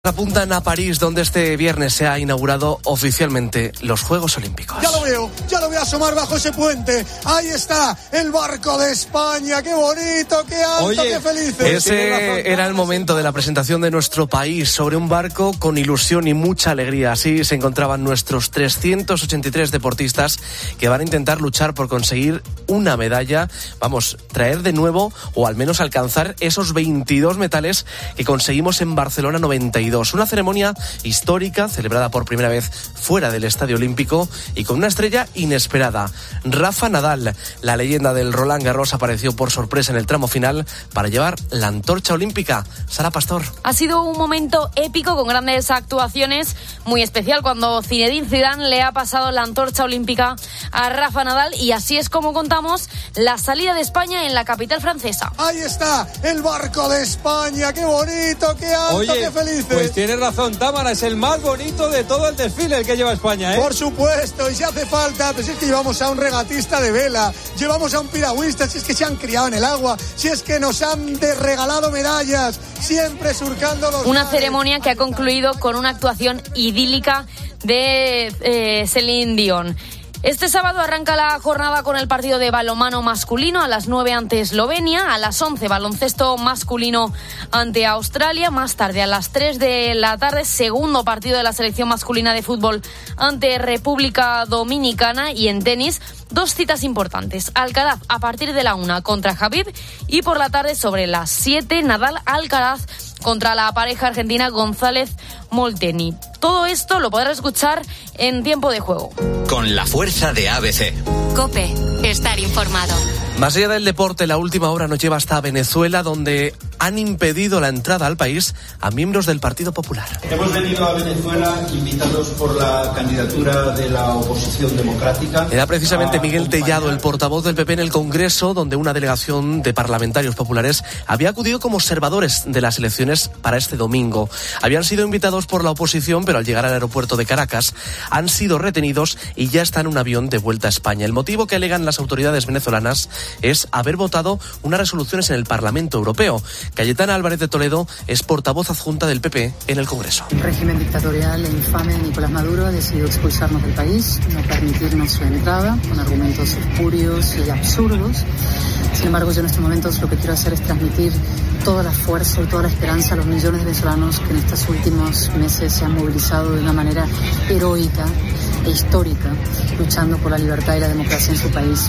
Apuntan a París, donde este viernes se ha inaugurado oficialmente los Juegos Olímpicos. Ya lo veo asomar bajo ese puente. Ahí está el barco de España. ¡Qué bonito, qué alto, qué felices! Ese era el momento de la presentación de nuestro país sobre un barco con ilusión y mucha alegría. Así se encontraban nuestros 383 deportistas que van a intentar luchar por conseguir una medalla. Vamos, traer de nuevo o al menos alcanzar esos 22 metales que conseguimos en Barcelona 92. Una ceremonia histórica celebrada por primera vez fuera del Estadio Olímpico y con una estrella inesperada. Rafa Nadal, la leyenda del Roland Garros, apareció por sorpresa en el tramo final para llevar la antorcha olímpica. Sara Pastor. Ha sido un momento épico con grandes actuaciones, muy especial cuando Zinedine Zidane le ha pasado la antorcha olímpica a Rafa Nadal, y así es como contamos la salida de España en la capital francesa. Ahí está el barco de España, qué bonito, qué alto, qué felices. Pues tienes razón, Támara, es el más bonito de todo el desfile el que lleva España, ¿eh? Por supuesto, y si hace falta, pues es que llevamos a un regatista de vela, llevamos a un piragüista, si es que se han criado en el agua, si es que nos han regalado medallas, siempre surcando los Una mares. ceremonia que ha concluido con una actuación idílica de Celine Dion. Este sábado arranca la jornada con el partido de balonmano masculino a las 9 ante Eslovenia, a las 11 baloncesto masculino ante Australia, más tarde a las 3 de la tarde segundo partido de la selección masculina de fútbol ante República Dominicana, y en tenis dos citas importantes: Alcaraz a partir de la 1 contra Khabib, y por la tarde sobre las 7 Nadal-Alcaraz contra la pareja argentina González-Molteni. Todo esto lo podrás escuchar en Tiempo de Juego. Con la fuerza de ABC. COPE, estar informado. Más allá del deporte, la última hora nos lleva hasta Venezuela, donde han impedido la entrada al país a miembros del Partido Popular. Hemos venido a Venezuela invitados por la candidatura de la oposición democrática. Era precisamente Miguel Tellado, el portavoz del PP en el Congreso, donde una delegación de parlamentarios populares había acudido como observadores de las elecciones para este domingo. Habían sido invitados por la oposición, pero al llegar al aeropuerto de Caracas han sido retenidos y ya están en un avión de vuelta a España. El motivo que alegan las autoridades venezolanas es haber votado unas resoluciones en el Parlamento Europeo. Cayetana Álvarez de Toledo es portavoz adjunta del PP en el Congreso. El régimen dictatorial e infame de Nicolás Maduro ha decidido expulsarnos del país, no permitirnos su entrada, con argumentos espurios y absurdos. Sin embargo, yo en estos momentos lo que quiero hacer es transmitir toda la fuerza y toda la esperanza a los millones de venezolanos que en estos últimos meses se han movilizado de una manera heroica e histórica, luchando por la libertad y la democracia en su país.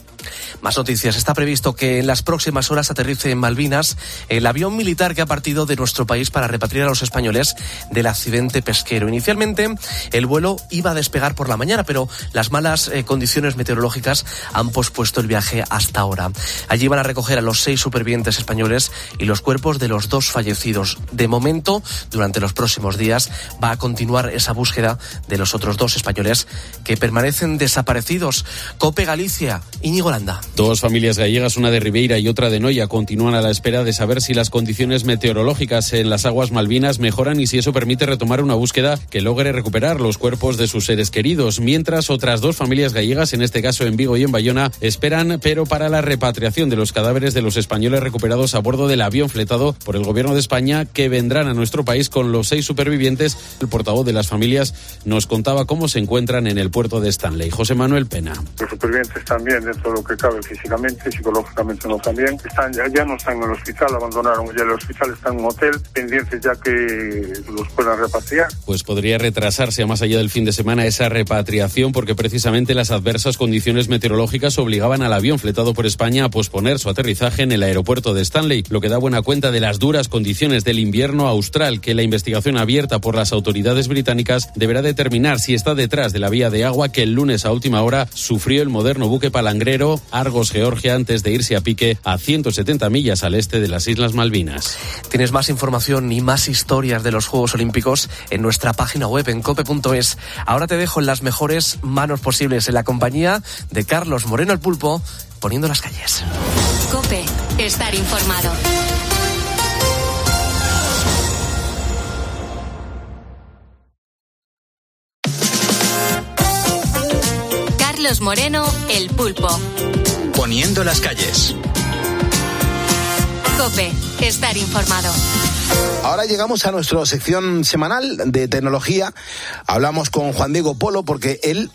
Más noticias. Está previsto que en las próximas horas aterrice en Malvinas el avión militar que ha partido de nuestro país para repatriar a los españoles del accidente pesquero. Inicialmente el vuelo iba a despegar por la mañana, pero las malas condiciones meteorológicas han pospuesto el viaje hasta ahora. Allí van a recoger a los 6 supervivientes españoles y los cuerpos de los 2 fallecidos. De momento, durante los próximos días, va a continuar esa búsqueda de los otros 2 españoles que permanecen desaparecidos. COPE Galicia, Íñigo Landa. 2 familias gallegas, una de Ribeira y otra de Noia, continúan a la espera de saber si las condiciones meteorológicas en las aguas malvinas mejoran y si eso permite retomar una búsqueda que logre recuperar los cuerpos de sus seres queridos. Mientras, otras 2 familias gallegas, en este caso en Vigo y en Bayona, esperan, pero para la repatriación de los cadáveres de los españoles recuperados a bordo del avión fletado por el Gobierno de España, que vendrán a nuestro país con los 6 supervivientes. El portavoz de las familias nos contaba cómo se encuentran en el puerto de Stanley. José Manuel Pena. Los supervivientes están bien dentro de lo que cabe físicamente, psicológicamente no tan bien. Ya no están en el hospital, abandonaron ya el hospital, están en un hotel, pendientes ya que los puedan repatriar. Pues podría retrasarse a más allá del fin de semana esa repatriación, porque precisamente las adversas condiciones meteorológicas obligaban al avión fletado por España a posponer su aterrizaje en el aeropuerto de Stanley, lo que da buena cuenta de las duras condiciones del invierno austral, que la investigación abierta por las autoridades británicas deberá determinar si está detrás de la vía de agua que el lunes a última hora sufrió el moderno buque palangrero Argos Georgia antes de irse a pique a 170 millas al este de las Islas Malvinas. Tienes más información y más historias de los Juegos Olímpicos en nuestra página web en cope.es. Ahora te dejo en las mejores manos posibles, en la compañía de Carlos Moreno el Pulpo, poniendo las calles. COPE, estar informado. Carlos Moreno el Pulpo. Poniendo las calles. COPE, estar informado. Ahora llegamos a nuestra sección semanal de tecnología. Hablamos con Juan Diego Polo porque él,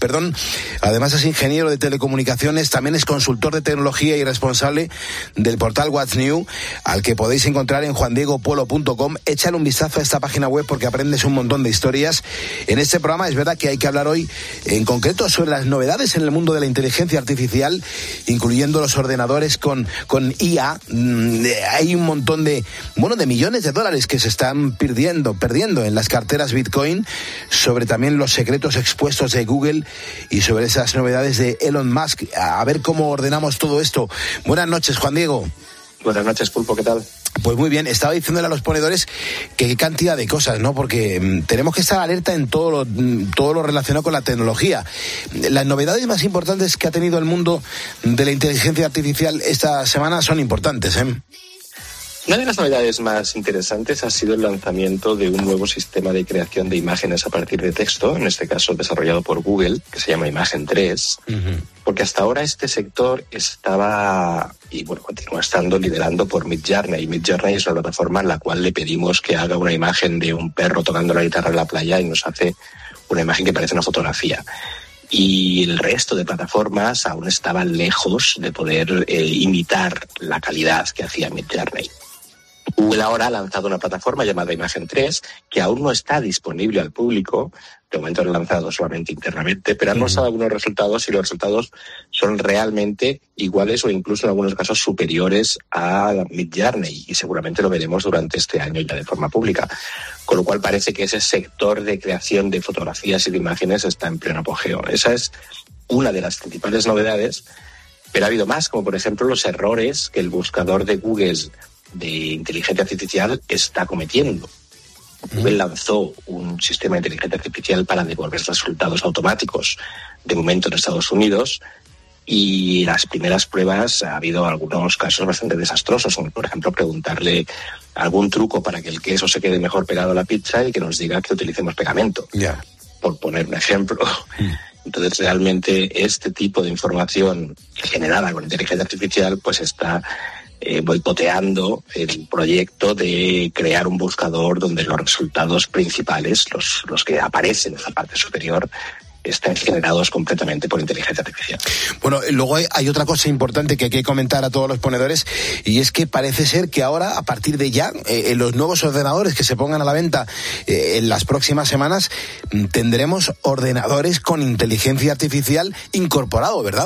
además es ingeniero de telecomunicaciones, también es consultor de tecnología y responsable del portal What's New, al que podéis encontrar en juandiegopolo.com. Échale un vistazo a esta página web porque aprendes un montón de historias. En este programa es verdad que hay que hablar hoy en concreto sobre las novedades en el mundo de la inteligencia artificial, incluyendo los ordenadores con IA. Hay un montón de millones de dólares que se están perdiendo en las carteras Bitcoin, sobre también los secretos expuestos de Google y sobre esas novedades de Elon Musk. A ver cómo ordenamos todo esto. Buenas noches, Juan Diego. Buenas noches, Pulpo, ¿qué tal? Pues muy bien, estaba diciéndole a los ponedores que qué cantidad de cosas, ¿no? Porque tenemos que estar alerta en todo lo relacionado con la tecnología. Las novedades más importantes que ha tenido el mundo de la inteligencia artificial esta semana son importantes, ¿eh? Una de las novedades más interesantes ha sido el lanzamiento de un nuevo sistema de creación de imágenes a partir de texto, en este caso desarrollado por Google, que se llama Imagen 3, porque hasta ahora este sector estaba, y bueno, continúa estando, liderando por Midjourney. Midjourney es una plataforma en la cual le pedimos que haga una imagen de un perro tocando la guitarra en la playa y nos hace una imagen que parece una fotografía. Y el resto de plataformas aún estaban lejos de poder imitar la calidad que hacía Midjourney. Google ahora ha lanzado una plataforma llamada Imagen 3, que aún no está disponible al público. De momento han lanzado solamente internamente, pero han mostrado algunos resultados y los resultados son realmente iguales o incluso en algunos casos superiores a Midjourney, y seguramente lo veremos durante este año ya de forma pública. Con lo cual parece que ese sector de creación de fotografías y de imágenes está en pleno apogeo. Esa es una de las principales novedades, pero ha habido más, como por ejemplo los errores que el buscador de Google de inteligencia artificial está cometiendo. Google lanzó un sistema de inteligencia artificial para devolver resultados automáticos, de momento en Estados Unidos, y las primeras pruebas ha habido algunos casos bastante desastrosos, como por ejemplo preguntarle algún truco para que el queso se quede mejor pegado a la pizza y que nos diga que utilicemos pegamento, por poner un ejemplo. Entonces realmente este tipo de información generada con inteligencia artificial pues está boicoteando el proyecto de crear un buscador donde los resultados principales, los que aparecen en la parte superior, están generados completamente por inteligencia artificial. Bueno, luego hay otra cosa importante que hay que comentar a todos los ponedores, y es que parece ser que ahora, a partir de ya, en los nuevos ordenadores que se pongan a la venta en las próximas semanas, tendremos ordenadores con inteligencia artificial incorporado, ¿verdad?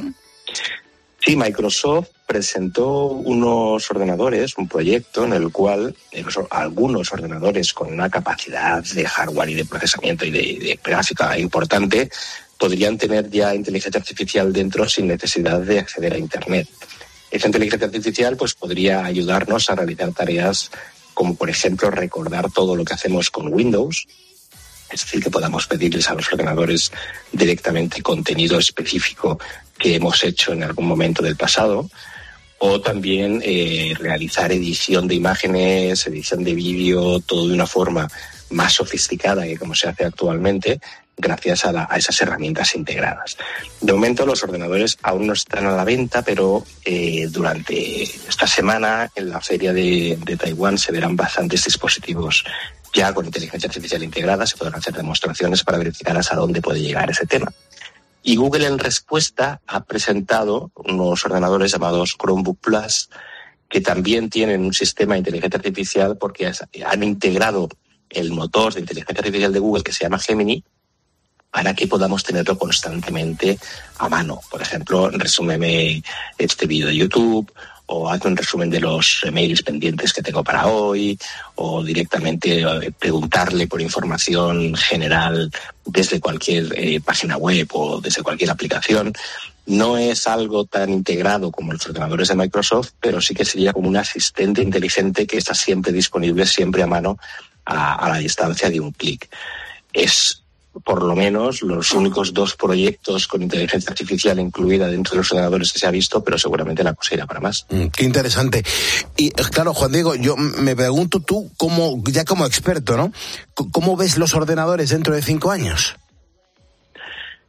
Sí, Microsoft presentó unos ordenadores, un proyecto en el cual algunos ordenadores con una capacidad de hardware y de procesamiento y de gráfica importante podrían tener ya inteligencia artificial dentro sin necesidad de acceder a Internet. Esa inteligencia artificial pues podría ayudarnos a realizar tareas como, por ejemplo, recordar todo lo que hacemos con Windows. Es decir, que podamos pedirles a los ordenadores directamente contenido específico que hemos hecho en algún momento del pasado, o también realizar edición de imágenes, edición de vídeo, todo de una forma más sofisticada que como se hace actualmente, gracias a esas herramientas integradas. De momento los ordenadores aún no están a la venta, pero durante esta semana en la feria de Taiwán se verán bastantes dispositivos ya con inteligencia artificial integrada. Se podrán hacer demostraciones para verificar hasta dónde puede llegar ese tema. Y Google en respuesta ha presentado unos ordenadores llamados Chromebook Plus, que también tienen un sistema de inteligencia artificial porque han integrado el motor de inteligencia artificial de Google que se llama Gemini, para que podamos tenerlo constantemente a mano. Por ejemplo, resúmeme este vídeo de YouTube, o haz un resumen de los emails pendientes que tengo para hoy, o directamente preguntarle por información general desde cualquier página web o desde cualquier aplicación. No es algo tan integrado como los ordenadores de Microsoft, pero sí que sería como un asistente inteligente que está siempre disponible, siempre a mano, a la distancia de un clic. Es por lo menos los únicos 2 proyectos con inteligencia artificial incluida dentro de los ordenadores que se ha visto, pero seguramente la cosa irá para más. Qué interesante. Y claro, Juan Diego, yo me pregunto tú, ya como experto, ¿no? ¿Cómo ves los ordenadores dentro de 5 años?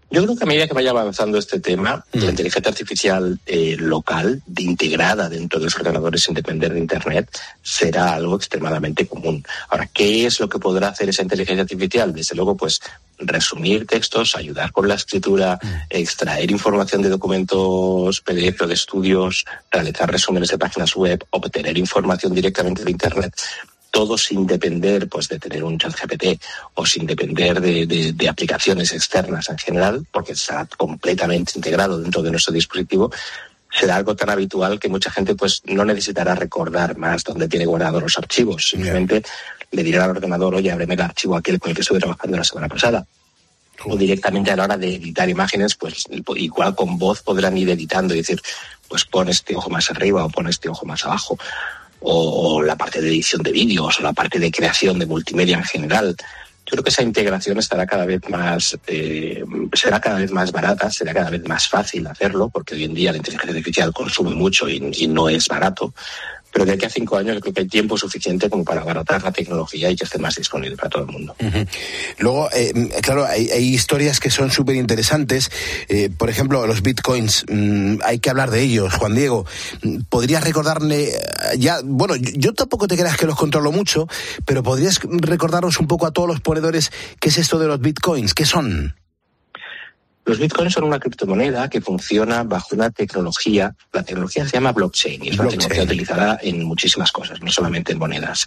Yo creo que a medida que vaya avanzando este tema, la inteligencia artificial local, integrada dentro de los ordenadores sin depender de Internet, será algo extremadamente común. Ahora, ¿qué es lo que podrá hacer esa inteligencia artificial? Desde luego, pues, resumir textos, ayudar con la escritura, extraer información de documentos PDF o de estudios, realizar resúmenes de páginas web, obtener información directamente de Internet. Todo sin depender, pues, de tener un ChatGPT o sin depender de aplicaciones externas en general, porque está completamente integrado dentro de nuestro dispositivo. Será algo tan habitual que mucha gente, pues, no necesitará recordar más dónde tiene guardados los archivos. Simplemente le dirá al ordenador: oye, ábreme el archivo aquel con el que estuve trabajando la semana pasada. O directamente a la hora de editar imágenes, pues igual con voz podrán ir editando y decir, pues pon este ojo más arriba o pon este ojo más abajo. O la parte de edición de vídeos, o la parte de creación de multimedia en general. Yo creo que esa integración estará cada vez más, será cada vez más barata, será cada vez más fácil hacerlo, porque hoy en día la inteligencia artificial consume mucho y no es barato. Pero de aquí a 5 años yo creo que hay tiempo suficiente como para abaratar la tecnología y que esté más disponible para todo el mundo. Luego, claro, hay historias que son súper interesantes. Por ejemplo, los bitcoins, hay que hablar de ellos. Juan Diego, ¿podrías recordarle ya? Bueno, yo tampoco te creas que los controlo mucho, pero ¿podrías recordarnos un poco a todos los ponedores qué es esto de los bitcoins? ¿Qué son? Los bitcoins son una criptomoneda que funciona bajo una tecnología. La tecnología se llama blockchain y es una tecnología utilizada en muchísimas cosas, no solamente en monedas.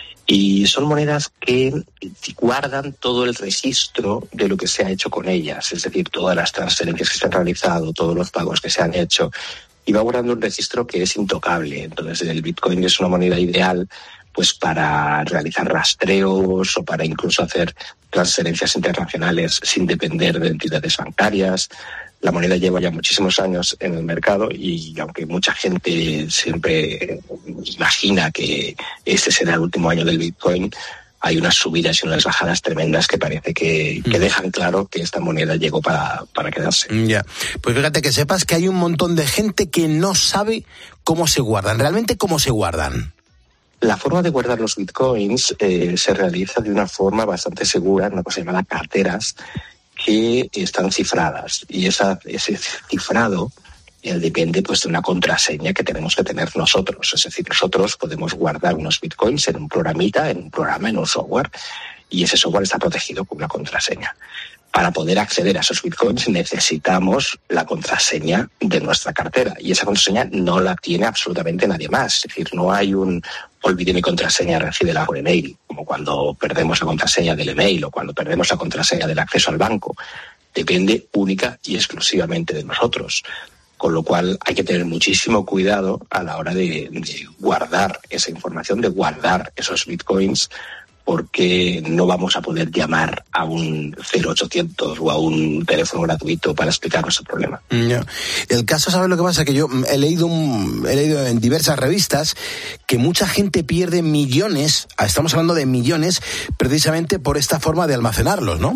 Y son monedas que guardan todo el registro de lo que se ha hecho con ellas, es decir, todas las transferencias que se han realizado, todos los pagos que se han hecho, y va guardando un registro que es intocable. Entonces el bitcoin es una moneda ideal, pues, para realizar rastreos o para incluso hacer transferencias internacionales sin depender de entidades bancarias. La moneda lleva ya muchísimos años en el mercado y aunque mucha gente siempre imagina que este será el último año del Bitcoin, hay unas subidas y unas bajadas tremendas que parece que dejan claro que esta moneda llegó para quedarse. Ya, pues fíjate que sepas que hay un montón de gente que no sabe cómo se guardan, realmente cómo se guardan. La forma de guardar los bitcoins se realiza de una forma bastante segura, en una cosa llamada carteras, que están cifradas. Y ese cifrado depende, pues, de una contraseña que tenemos que tener nosotros. Es decir, nosotros podemos guardar unos bitcoins en un programita, en un programa, en un software, y ese software está protegido con una contraseña. Para poder acceder a esos bitcoins necesitamos la contraseña de nuestra cartera y esa contraseña no la tiene absolutamente nadie más. Es decir, no hay un olvidé mi contraseña, recíbela por email, como cuando perdemos la contraseña del email o cuando perdemos la contraseña del acceso al banco. Depende única y exclusivamente de nosotros. Con lo cual hay que tener muchísimo cuidado a la hora de guardar esa información, de guardar esos bitcoins, porque no vamos a poder llamar a un 0800 o a un teléfono gratuito para explicar nuestro problema. El caso, ¿sabes lo que pasa? Que yo he leído en diversas revistas que mucha gente pierde millones, estamos hablando de millones, precisamente por esta forma de almacenarlos, ¿no?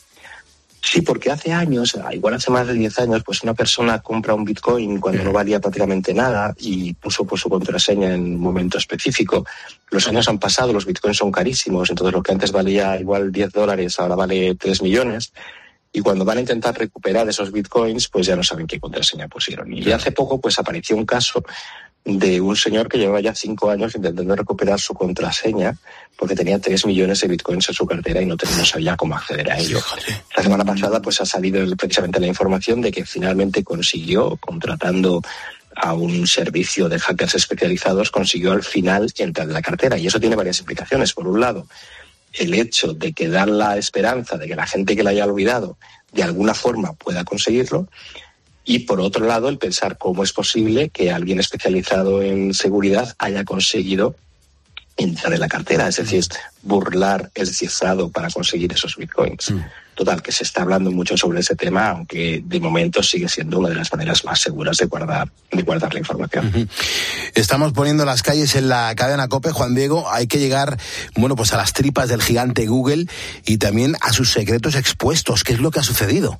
Sí, porque hace años, igual hace más de 10 años, pues una persona compra un bitcoin cuando no valía prácticamente nada y puso pues su contraseña en un momento específico. Los años han pasado, los bitcoins son carísimos, entonces lo que antes valía igual $10 ahora vale 3 millones. Y cuando van a intentar recuperar esos bitcoins, pues ya no saben qué contraseña pusieron. Y hace poco pues apareció un caso de un señor que llevaba ya 5 años intentando recuperar su contraseña porque tenía 3 millones de bitcoins en su cartera y no sabía cómo acceder a ello. La semana pasada pues ha salido precisamente la información de que finalmente consiguió, contratando a un servicio de hackers especializados, consiguió al final entrar en la cartera. Y eso tiene varias implicaciones. Por un lado, el hecho de que dar la esperanza de que la gente que la haya olvidado de alguna forma pueda conseguirlo. Y por otro lado, el pensar cómo es posible que alguien especializado en seguridad haya conseguido entrar en la cartera, es decir, burlar el cifrado para conseguir esos bitcoins. Total, que se está hablando mucho sobre ese tema, aunque de momento sigue siendo una de las maneras más seguras de guardar la información. Estamos poniendo las calles en la cadena COPE, Juan Diego. Hay que llegar, bueno, pues a las tripas del gigante Google y también a sus secretos expuestos. ¿Qué es lo que ha sucedido?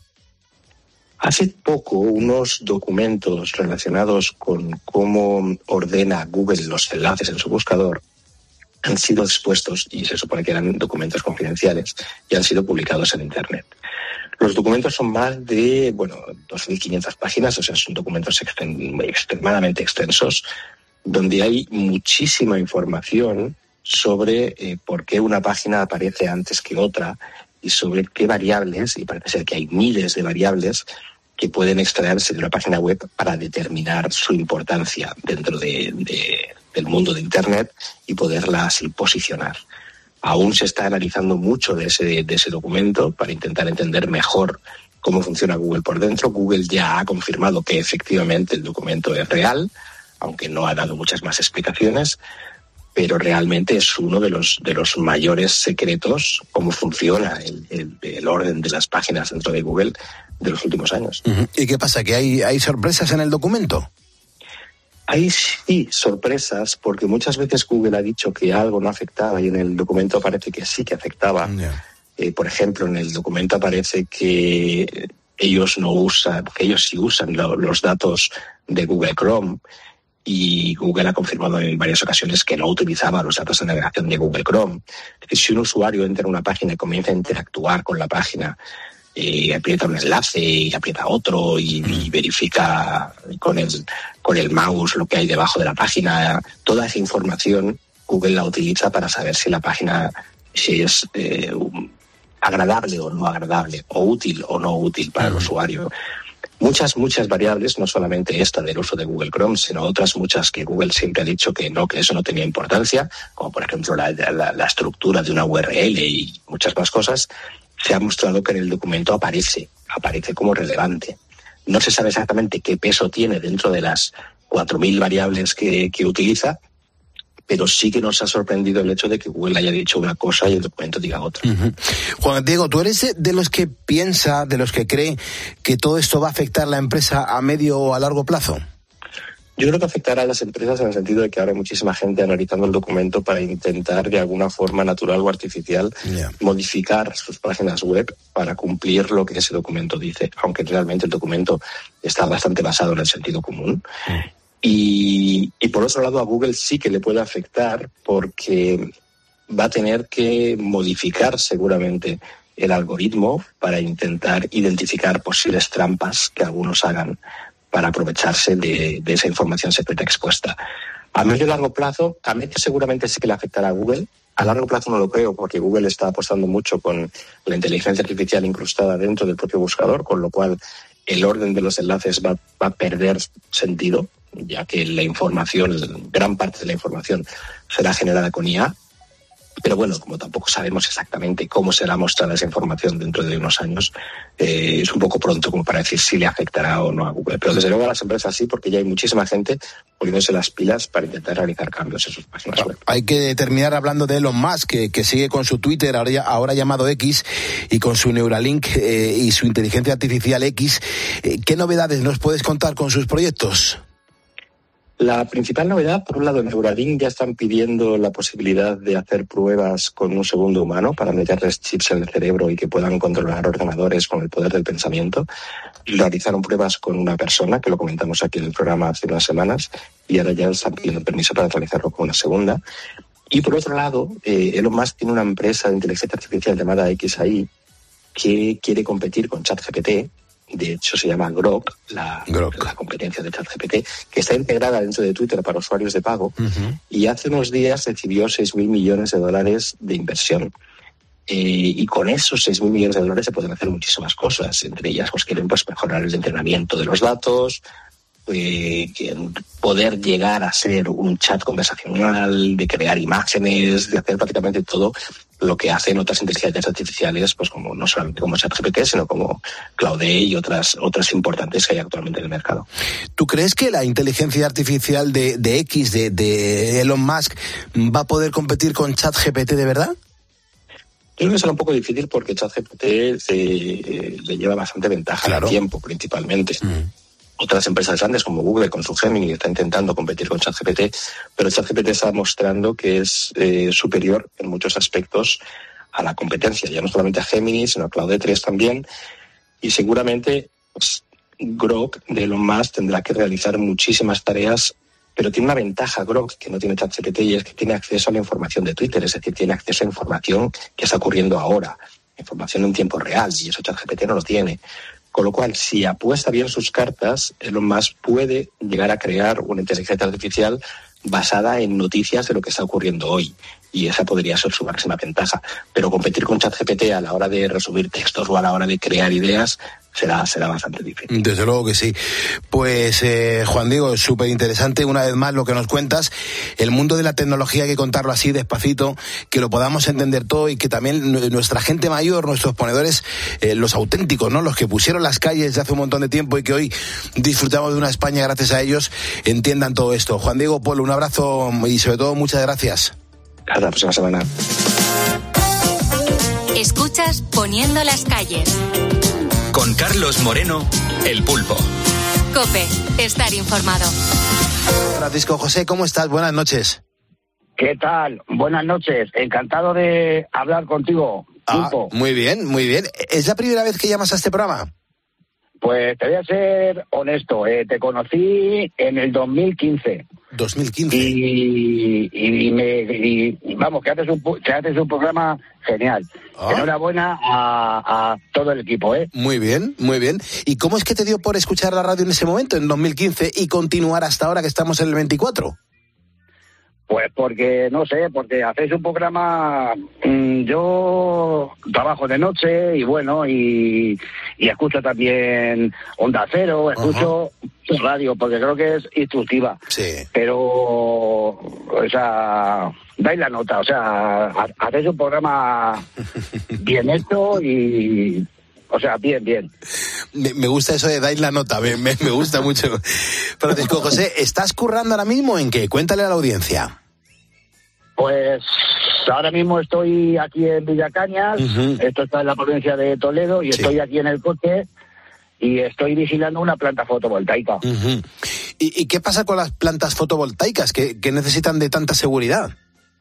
Hace poco, unos documentos relacionados con cómo ordena Google los enlaces en su buscador han sido expuestos, y se supone que eran documentos confidenciales, y han sido publicados en Internet. Los documentos son más de, 2.500 páginas, o sea, son documentos extremadamente extensos, donde hay muchísima información sobre por qué una página aparece antes que otra y sobre qué variables, y parece ser que hay miles de variables que pueden extraerse de una página web para determinar su importancia dentro del mundo de Internet y poderla así posicionar. Aún se está analizando mucho de ese documento para intentar entender mejor cómo funciona Google por dentro. Google ya ha confirmado que efectivamente el documento es real, aunque no ha dado muchas más explicaciones, pero realmente es uno de los mayores secretos, cómo funciona el orden de las páginas dentro de Google de los últimos años. ¿Y qué pasa? ¿Que hay sorpresas en el documento? Hay sí sorpresas, porque muchas veces Google ha dicho que algo no afectaba y en el documento parece que sí que afectaba. Por ejemplo, en el documento aparece que ellos sí usan los datos de Google Chrome, y Google ha confirmado en varias ocasiones que no utilizaba los datos de navegación de Google Chrome. Si un usuario entra en una página y comienza a interactuar con la página, aprieta un enlace y aprieta otro y verifica con el mouse lo que hay debajo de la página, toda esa información Google la utiliza para saber si la página es agradable o no agradable, o útil o no útil para el usuario. Muchas variables, no solamente esta del uso de Google Chrome, sino otras muchas que Google siempre ha dicho que eso no tenía importancia, como por ejemplo la estructura de una URL y muchas más cosas. Se ha mostrado que en el documento aparece como relevante. No se sabe exactamente qué peso tiene dentro de las 4.000 variables que utiliza, pero sí que nos ha sorprendido el hecho de que Google haya dicho una cosa y el documento diga otra. Juan Diego, ¿tú eres de los que piensa, de los que cree que todo esto va a afectar a la empresa a medio o a largo plazo? Yo creo que afectará a las empresas en el sentido de que ahora hay muchísima gente analizando el documento para intentar de alguna forma natural o artificial modificar sus páginas web para cumplir lo que ese documento dice, aunque realmente el documento está bastante basado en el sentido común. Y por otro lado a Google sí que le puede afectar porque va a tener que modificar seguramente el algoritmo para intentar identificar posibles trampas que algunos hagan para aprovecharse de esa información secreta expuesta. A medio y largo plazo, a medio seguramente sí que le afectará a Google. A largo plazo no lo creo, porque Google está apostando mucho con la inteligencia artificial incrustada dentro del propio buscador, con lo cual el orden de los enlaces va a perder sentido, ya que la información, gran parte de la información será generada con IA. Pero bueno, como tampoco sabemos exactamente cómo será mostrada esa información dentro de unos años, es un poco pronto como para decir si le afectará o no a Google. Pero desde luego a las empresas sí, porque ya hay muchísima gente poniéndose las pilas para intentar realizar cambios en sus páginas web. Hay que terminar hablando de Elon Musk, que sigue con su Twitter, ahora llamado X, y con su Neuralink y su inteligencia artificial X. ¿Qué novedades nos puedes contar con sus proyectos? La principal novedad, por un lado, en Neuralink ya están pidiendo la posibilidad de hacer pruebas con un segundo humano para meterles chips en el cerebro y que puedan controlar ordenadores con el poder del pensamiento. Realizaron pruebas con una persona, que lo comentamos aquí en el programa hace unas semanas, y ahora ya están pidiendo permiso para realizarlo con una segunda. Y por otro lado, Elon Musk tiene una empresa de inteligencia artificial llamada XAI que quiere competir con ChatGPT. De hecho, se llama Grok, la competencia de ChatGPT, que está integrada dentro de Twitter para usuarios de pago, y hace unos días recibió $6.000 millones de inversión. Y con esos $6.000 millones se pueden hacer muchísimas cosas. Entre ellas, pues quieren mejorar el entrenamiento de los datos, poder llegar a ser un chat conversacional, de crear imágenes, de hacer prácticamente todo lo que hacen otras inteligencias artificiales, pues como no solamente como ChatGPT, sino como Claude y otras importantes que hay actualmente en el mercado. ¿Tú crees que la inteligencia artificial de X, de Elon Musk, va a poder competir con ChatGPT de verdad? Yo creo que será un poco difícil porque ChatGPT le lleva bastante ventaja de tiempo, principalmente. Otras empresas grandes como Google con su Gemini está intentando competir con ChatGPT, pero ChatGPT está mostrando que es superior en muchos aspectos a la competencia, ya no solamente a Gemini, sino a Claude 3 también, y seguramente pues, Grok de Elon Musk tendrá que realizar muchísimas tareas, pero tiene una ventaja Grok que no tiene ChatGPT, y es que tiene acceso a la información de Twitter, es decir, tiene acceso a información que está ocurriendo ahora información en tiempo real, y eso ChatGPT no lo tiene. Con lo cual, si apuesta bien sus cartas, Elon Musk puede llegar a crear una inteligencia artificial basada en noticias de lo que está ocurriendo hoy. Y esa podría ser su máxima ventaja. Pero competir con ChatGPT a la hora de resumir textos o a la hora de crear ideas será bastante difícil. Desde luego que sí. Pues Juan Diego, es súper interesante una vez más lo que nos cuentas. El mundo de la tecnología hay que contarlo así despacito, que lo podamos entender todo y que también nuestra gente mayor, nuestros ponedores, los auténticos, ¿no? Los que pusieron las calles de hace un montón de tiempo y que hoy disfrutamos de una España gracias a ellos, entiendan todo esto. Juan Diego Polo, un abrazo y sobre todo muchas gracias. Hasta la próxima semana. Escuchas Poniendo las calles. Con Carlos Moreno, El Pulpo. COPE, estar informado. Francisco José, ¿cómo estás? Buenas noches. ¿Qué tal? Buenas noches. Encantado de hablar contigo, Pulpo. Muy bien, muy bien. ¿Es la primera vez que llamas a este programa? Pues te voy a ser honesto. Te conocí en el 2015. 2015. Y vamos, que haces un programa genial. Enhorabuena a todo el equipo, ¿eh? Muy bien, muy bien. ¿Y cómo es que te dio por escuchar la radio en ese momento, en 2015, y continuar hasta ahora que estamos en el 24? Pues porque, no sé, porque hacéis un programa, yo trabajo de noche y bueno, y escucho también Onda Cero, escucho radio, porque creo que es instructiva. Sí. Pero, o sea, dais la nota, o sea, hacéis un programa bien hecho y... O sea, bien. Me gusta eso de dais la nota, me gusta mucho. Francisco José, ¿estás currando ahora mismo en qué? Cuéntale a la audiencia. Pues ahora mismo estoy aquí en Villacañas, esto está en la provincia de Toledo, y estoy aquí en el coche y estoy vigilando una planta fotovoltaica. ¿Y qué pasa con las plantas fotovoltaicas que necesitan de tanta seguridad?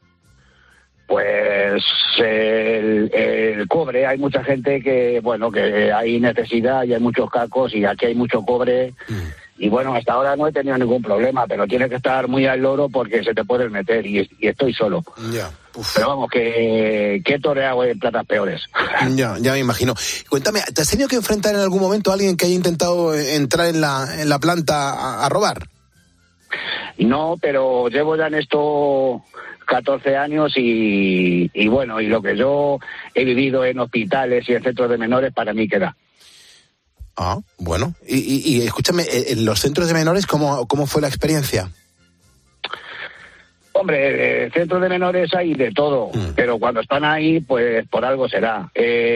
Pues el cobre, hay mucha gente que hay necesidad y hay muchos cacos y aquí hay mucho cobre. Y bueno, hasta ahora no he tenido ningún problema, pero tienes que estar muy al loro porque se te puede meter y estoy solo. Ya. Pero vamos, que he toreado en platas peores. Ya me imagino. Cuéntame, ¿te has tenido que enfrentar en algún momento a alguien que haya intentado entrar en la planta a robar? No, pero llevo ya en esto 14 años y bueno, y lo que yo he vivido en hospitales y en centros de menores para mí queda. Ah, bueno. Y escúchame, en los centros de menores, ¿cómo fue la experiencia? Hombre, centros de menores hay de todo, pero cuando están ahí, pues por algo será.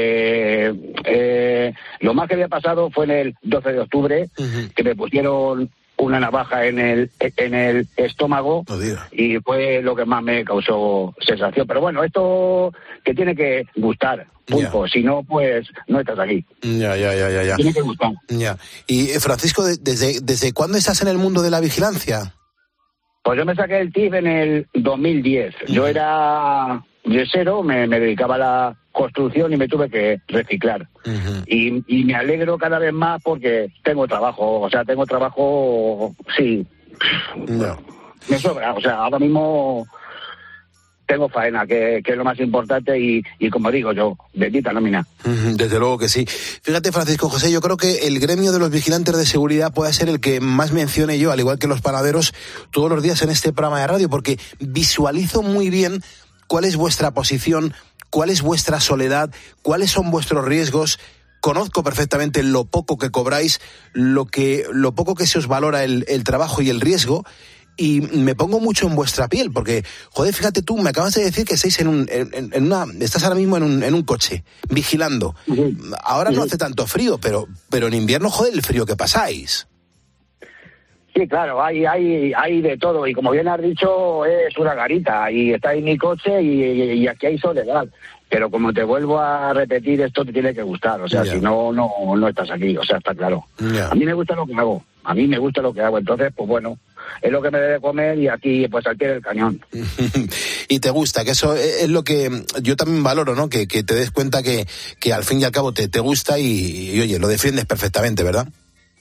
Lo más que había pasado fue en el 12 de octubre, que me pusieron una navaja en el estómago y fue lo que más me causó sensación. Pero bueno, esto que tiene que gustar, Pulpo, si no, pues no estás aquí. Ya. Tiene que gustar. Ya. Y Francisco, ¿desde cuándo estás en el mundo de la vigilancia? Pues yo me saqué el TIF en el 2010. Yo era yesero, me dedicaba a la construcción y me tuve que reciclar. Y me alegro cada vez más porque tengo trabajo, sí. No. Me sobra, o sea, ahora mismo tengo faena, que es lo más importante y como digo yo, bendita nómina. Desde luego que sí. Fíjate, Francisco José, yo creo que el gremio de los vigilantes de seguridad puede ser el que más mencione yo, al igual que los panaderos, todos los días en este programa de radio, porque visualizo muy bien cuál es vuestra posición, cuál es vuestra soledad, cuáles son vuestros riesgos. Conozco perfectamente lo poco que cobráis, lo poco que se os valora el trabajo y el riesgo, y me pongo mucho en vuestra piel, porque, joder, fíjate tú, me acabas de decir que estáis estás ahora mismo en un coche, vigilando. Ahora no hace tanto frío, pero en invierno, joder, el frío que pasáis. Sí, claro, hay de todo, y como bien has dicho, es una garita, y está en mi coche y aquí hay soledad. Pero como te vuelvo a repetir, esto te tiene que gustar, o sea, si no estás aquí, o sea, está claro. A mí me gusta lo que hago, entonces, pues bueno, es lo que me debe comer y aquí, pues al pie del cañón. Y te gusta, que eso es lo que yo también valoro, ¿no? Que te des cuenta que al fin y al cabo te gusta y oye, lo defiendes perfectamente, ¿verdad?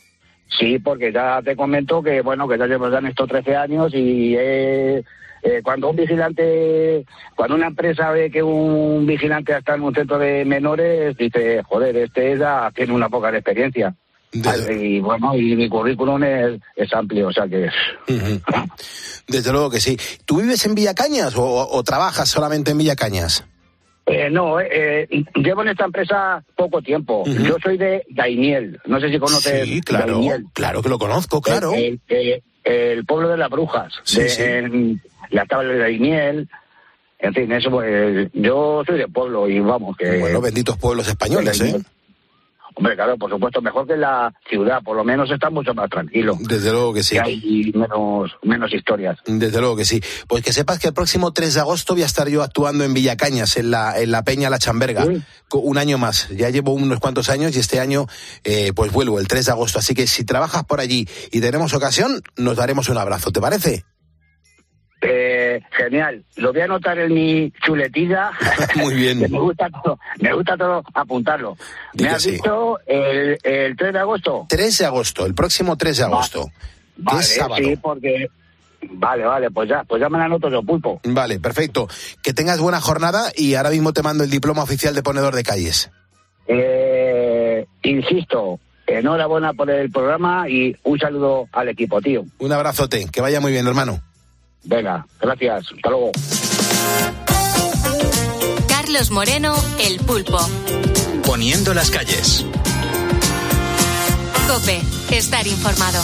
Sí, porque ya te comento que, bueno, que ya llevan estos 13 años y cuando una empresa ve que un vigilante está en un centro de menores, dice, joder, este ya tiene una poca experiencia. Y bueno, y mi currículum es amplio, o sea que... Desde luego que sí. ¿Tú vives en Villacañas o trabajas solamente en Villacañas? No, llevo en esta empresa poco tiempo. Yo soy de Daimiel, no sé si conoces. Sí, claro, Daimiel. Claro que lo conozco, claro. El pueblo de las brujas, en la tabla de Daimiel. En fin, eso, yo soy de pueblo y vamos que... Bueno, benditos pueblos españoles, Hombre, claro, por supuesto, mejor que la ciudad, por lo menos está mucho más tranquilo. Desde luego que sí. Y hay menos historias. Desde luego que sí. Pues que sepas que el próximo 3 de agosto voy a estar yo actuando en Villacañas, en la Peña La Chamberga, un año más. Ya llevo unos cuantos años y este año pues vuelvo el 3 de agosto. Así que si trabajas por allí y tenemos ocasión, nos daremos un abrazo, ¿te parece? Genial, lo voy a anotar en mi chuletilla. Muy bien. Me gusta todo apuntarlo. ¿Me has dicho el 3 de agosto? 3 de agosto, el próximo 3 de agosto. Vale, es sábado. Sí, porque... Vale, pues ya me la anoto yo, Pulpo. Vale, perfecto. Que tengas buena jornada y ahora mismo te mando el diploma oficial de ponedor de calles. Insisto, enhorabuena por el programa y un saludo al equipo, tío. Un abrazote, que vaya muy bien, hermano. Venga, gracias. Hasta luego. Carlos Moreno, El Pulpo. Poniendo las calles. COPE, estar informado.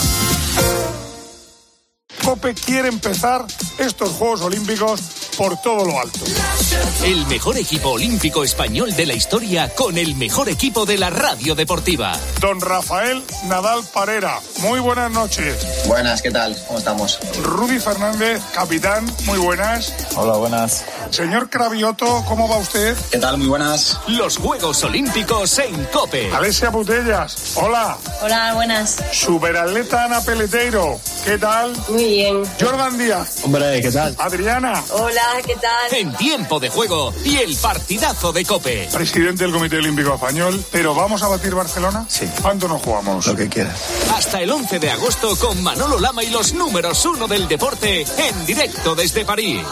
COPE quiere empezar estos Juegos Olímpicos por todo lo alto. El mejor equipo olímpico español de la historia con el mejor equipo de la radio deportiva. Don Rafael Nadal Parera, muy buenas noches. Buenas, ¿qué tal? ¿Cómo estamos? Rudy Fernández, capitán, muy buenas. Hola, buenas. Señor Cravioto, ¿cómo va usted? ¿Qué tal? Muy buenas. Los Juegos Olímpicos en COPE. Alesia Butellas, hola. Hola, buenas. Superatleta Ana Peleteiro, ¿qué tal? Muy bien. Jordan Díaz. Hombre, ¿qué tal? Adriana. Hola, ¿qué tal? En tiempo de juego y el partidazo de COPE. Presidente del Comité Olímpico Español, ¿pero vamos a batir Barcelona? Sí. ¿Cuánto nos jugamos? Lo que quieras. Hasta el 11 de agosto con Manolo Lama y los números 1 del deporte en directo desde París.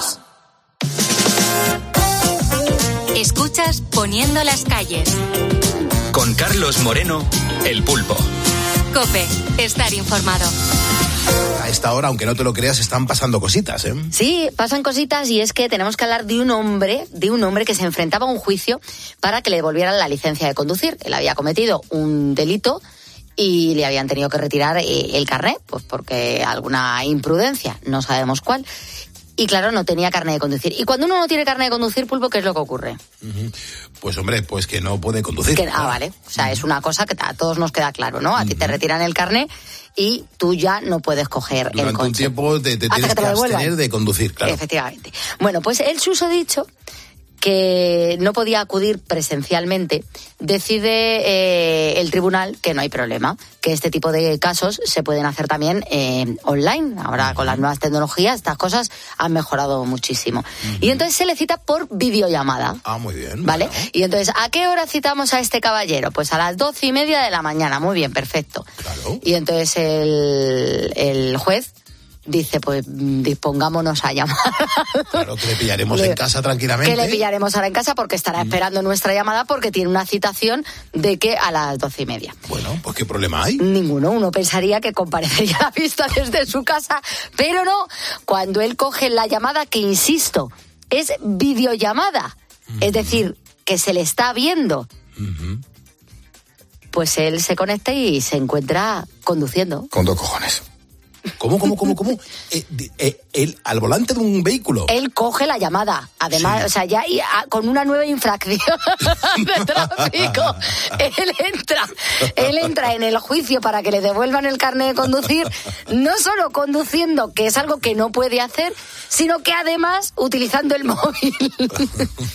Escuchas Poniendo las calles. Con Carlos Moreno, El Pulpo. COPE, estar informado. A esta hora, aunque no te lo creas, están pasando cositas, ¿eh? Sí, pasan cositas y es que tenemos que hablar de un hombre que se enfrentaba a un juicio para que le devolvieran la licencia de conducir. Él había cometido un delito y le habían tenido que retirar el carnet, pues porque alguna imprudencia, no sabemos cuál. Y claro, no tenía carnet de conducir. Y cuando uno no tiene carnet de conducir, Pulpo, ¿qué es lo que ocurre? Pues hombre, pues que no puede conducir. Vale. O sea, es una cosa que a todos nos queda claro, ¿no? A ti te retiran el carnet y tú ya no puedes coger el coche. Durante un tiempo te tienes que abstener de conducir, claro. Efectivamente. Bueno, pues el susodicho, que no podía acudir presencialmente, decide el tribunal que no hay problema, que este tipo de casos se pueden hacer también online. Ahora con las nuevas tecnologías estas cosas han mejorado muchísimo. Y entonces se le cita por videollamada. Ah, muy bien. ¿Vale? Bueno. Y entonces, ¿a qué hora citamos a este caballero? Pues a las 12:30 de la mañana. Muy bien, perfecto. Claro. Y entonces el juez dice, pues dispongámonos a llamar. Claro, que le pillaremos en casa tranquilamente. Que le pillaremos ahora en casa porque estará esperando nuestra llamada porque tiene una citación de que a las 12:30. Bueno, pues ¿qué problema hay? Ninguno. Uno pensaría que comparecería a la vista desde su casa, pero no. Cuando él coge la llamada, que insisto, es videollamada, es decir, que se le está viendo, pues él se conecta y se encuentra conduciendo. Con 2 cojones. ¿Cómo? Él al volante de un vehículo. Él coge la llamada, además, sí. O sea, ya con una nueva infracción de tráfico. Él entra en el juicio para que le devuelvan el carnet de conducir, no solo conduciendo, que es algo que no puede hacer, sino que además utilizando el móvil.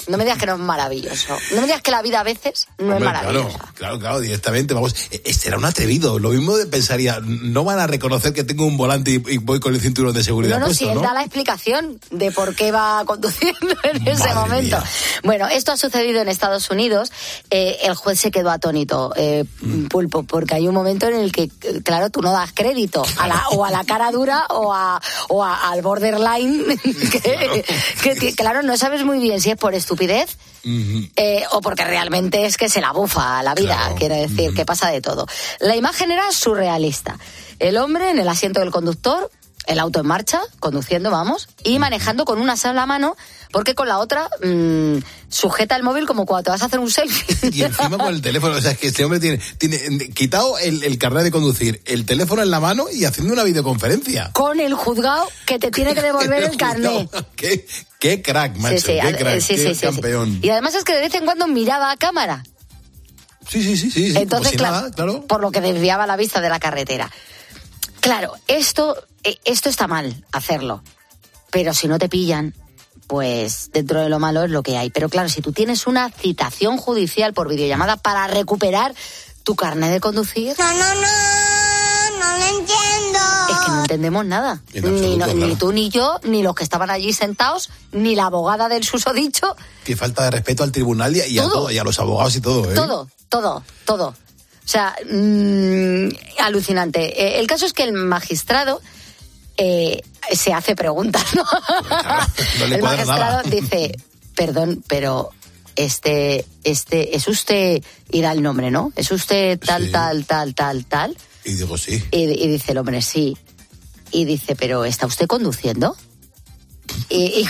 No me digas que no es maravilloso. No me digas que la vida a veces no es maravillosa. Claro, directamente. Vamos, este era un atrevido. Lo mismo pensaría, no van a reconocer que tengo un volante y voy con el cinturón de seguridad puesto, si él da la explicación de por qué va conduciendo en ese momento. Mía. Bueno, esto ha sucedido en Estados Unidos. El juez se quedó atónito, Pulpo, porque hay un momento en el que, claro, tú no das crédito o a la cara dura o al borderline, claro, no sabes muy bien si es por estupidez o porque realmente es que se la bufa la vida, quiero decir, que pasa de todo. La imagen era surrealista. El hombre en el asiento del conductor, el auto en marcha, conduciendo, vamos, y manejando con una sola mano, porque con la otra sujeta el móvil como cuando te vas a hacer un selfie. Y encima con el teléfono, o sea, es que este hombre tiene quitado el carnet de conducir, el teléfono en la mano y haciendo una videoconferencia. Con el juzgado que te tiene que devolver el carnet. Qué crack, macho, qué crack, qué campeón. Sí. Y además es que de vez en cuando miraba a cámara. Sí. Entonces, claro, por lo que desviaba la vista de la carretera. Claro, esto está mal, hacerlo. Pero si no te pillan, pues dentro de lo malo es lo que hay. Pero claro, si tú tienes una citación judicial por videollamada para recuperar tu carnet de conducir... No lo entiendo. Es que no entendemos nada. Ni tú, ni yo, ni los que estaban allí sentados, ni la abogada del susodicho. Qué falta de respeto al tribunal y a los abogados y todo, ¿eh? Todo. O sea, alucinante. El caso es que el magistrado se hace preguntas, ¿no? No el magistrado dice, perdón, pero este es usted, y da el nombre, ¿no? Es usted tal. Y digo, sí. Y dice el hombre, sí. Y dice, pero ¿está usted conduciendo? Y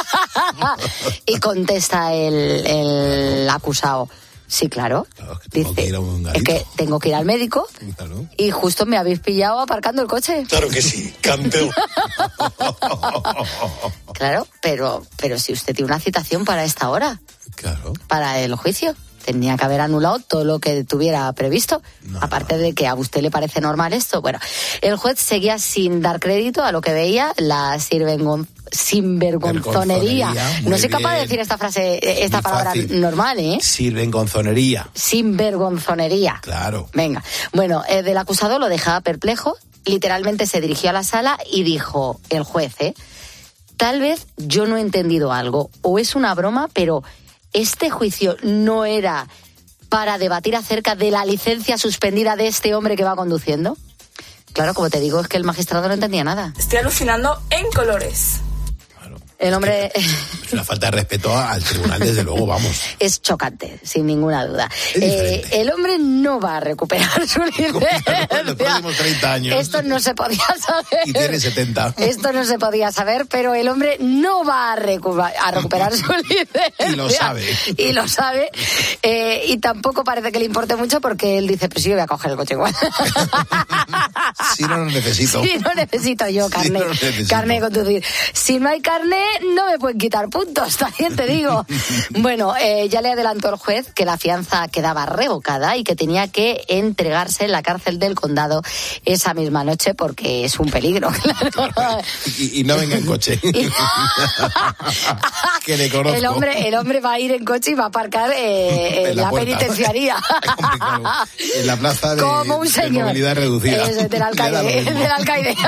contesta el acusado, sí, claro. Dice, es que tengo que ir al médico, claro. Y justo me habéis pillado aparcando el coche. Claro que sí, campeón. Claro, pero si usted tiene una citación para esta hora, claro, para el juicio, tenía que haber anulado todo lo que tuviera previsto. Aparte de que a usted le parece normal esto. Bueno, el juez seguía sin dar crédito a lo que veía, la sinvergonzonería. No soy capaz de decir esta frase, esta palabra normal, ¿eh? Sinvergonzonería. Sinvergonzonería. Claro. Venga. Bueno, del acusado lo dejaba perplejo. Literalmente se dirigió a la sala y dijo el juez, tal vez yo no he entendido algo, o es una broma, pero este juicio no era para debatir acerca de la licencia suspendida de este hombre que va conduciendo. Claro, como te digo, es que el magistrado no entendía nada. Estoy alucinando en colores. El hombre... Es una falta de respeto al tribunal, desde luego, vamos. Es chocante, sin ninguna duda. El hombre no va a recuperar su licencia. En los próximos 30 años. Esto no se podía saber. Y tiene 70. Esto no se podía saber, pero el hombre no va a recuperar su licencia. Y lo sabe. Y tampoco parece que le importe mucho porque él dice, pues sí, yo voy a coger el coche igual. Si no lo necesito. Si no necesito yo carné de conducir. Si no hay carné, no me pueden quitar puntos, también te digo. Bueno, ya le adelantó el juez que la fianza quedaba revocada y que tenía que entregarse en la cárcel del condado esa misma noche porque es un peligro, claro. Y no venga en coche. Que le conozco. El hombre va a ir en coche y va a aparcar en la penitenciaría. En la plaza de, como un señor. De movilidad reducida. Del alcaide.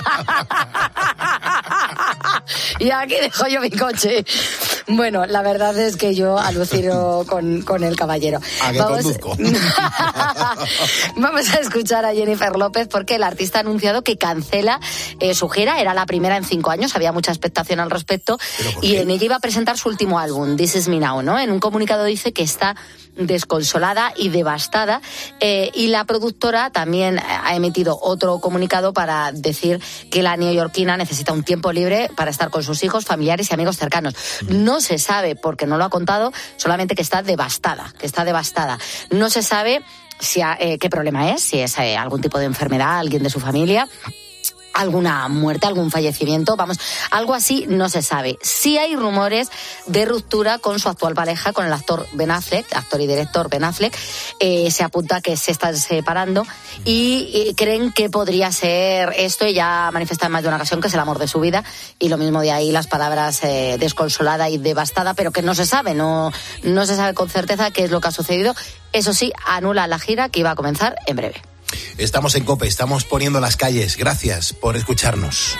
Y aquí dejo yo mi coche. Bueno, la verdad es que yo alucino con el caballero. ¿A qué conduzco? Vamos a escuchar a Jennifer López porque el artista ha anunciado que cancela su gira. Era la primera en 5 años, había mucha expectación al respecto. Y en ella iba a presentar su último álbum, This Is Me Now, ¿no? En un comunicado dice que está desconsolada y devastada, y la productora también ha emitido otro comunicado para decir que la neoyorquina necesita un tiempo libre para estar con sus hijos, familiares y amigos cercanos. No se sabe, porque no lo ha contado, solamente que está devastada, No se sabe si qué problema es, si es algún tipo de enfermedad, alguien de su familia. alguna muerte, algún fallecimiento, vamos, algo así no se sabe. Sí hay rumores de ruptura con su actual pareja, con el actor Ben Affleck, actor y director Ben Affleck. Se apunta que se están separando y creen que podría ser esto. Ella manifiesta en más de una ocasión que es el amor de su vida, y lo mismo de ahí las palabras desconsolada y devastada, pero que no se sabe, no se sabe con certeza qué es lo que ha sucedido. Eso sí, anula la gira que iba a comenzar en breve. Estamos en COPE, estamos poniendo las calles. Gracias por escucharnos.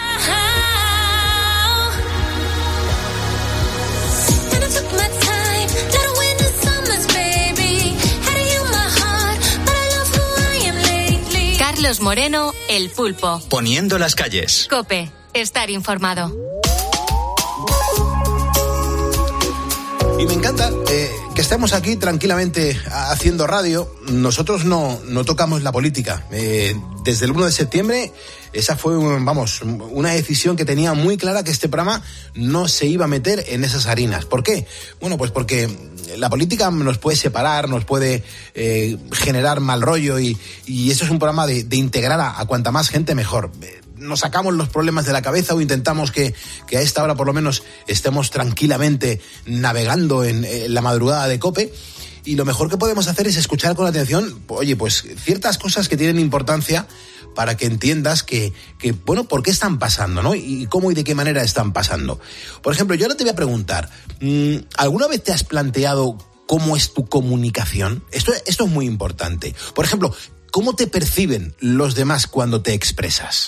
Carlos Moreno, El Pulpo. Poniendo las calles. COPE, estar informado. Y me encanta que estemos aquí tranquilamente haciendo radio. Nosotros no tocamos la política. Desde el 1 de septiembre, esa fue, una decisión que tenía muy clara, que este programa no se iba a meter en esas harinas. ¿Por qué? Bueno, pues porque la política nos puede separar, nos puede generar mal rollo, y esto es un programa de integrar a cuanta más gente mejor. Nos sacamos los problemas de la cabeza, o intentamos que a esta hora por lo menos estemos tranquilamente navegando en la madrugada de COPE, y lo mejor que podemos hacer es escuchar con atención, oye, pues ciertas cosas que tienen importancia para que entiendas que por qué están pasando, ¿no? Y cómo y de qué manera están pasando. Por ejemplo, yo ahora te voy a preguntar, ¿alguna vez te has planteado cómo es tu comunicación? Esto es muy importante. Por ejemplo, ¿cómo te perciben los demás cuando te expresas?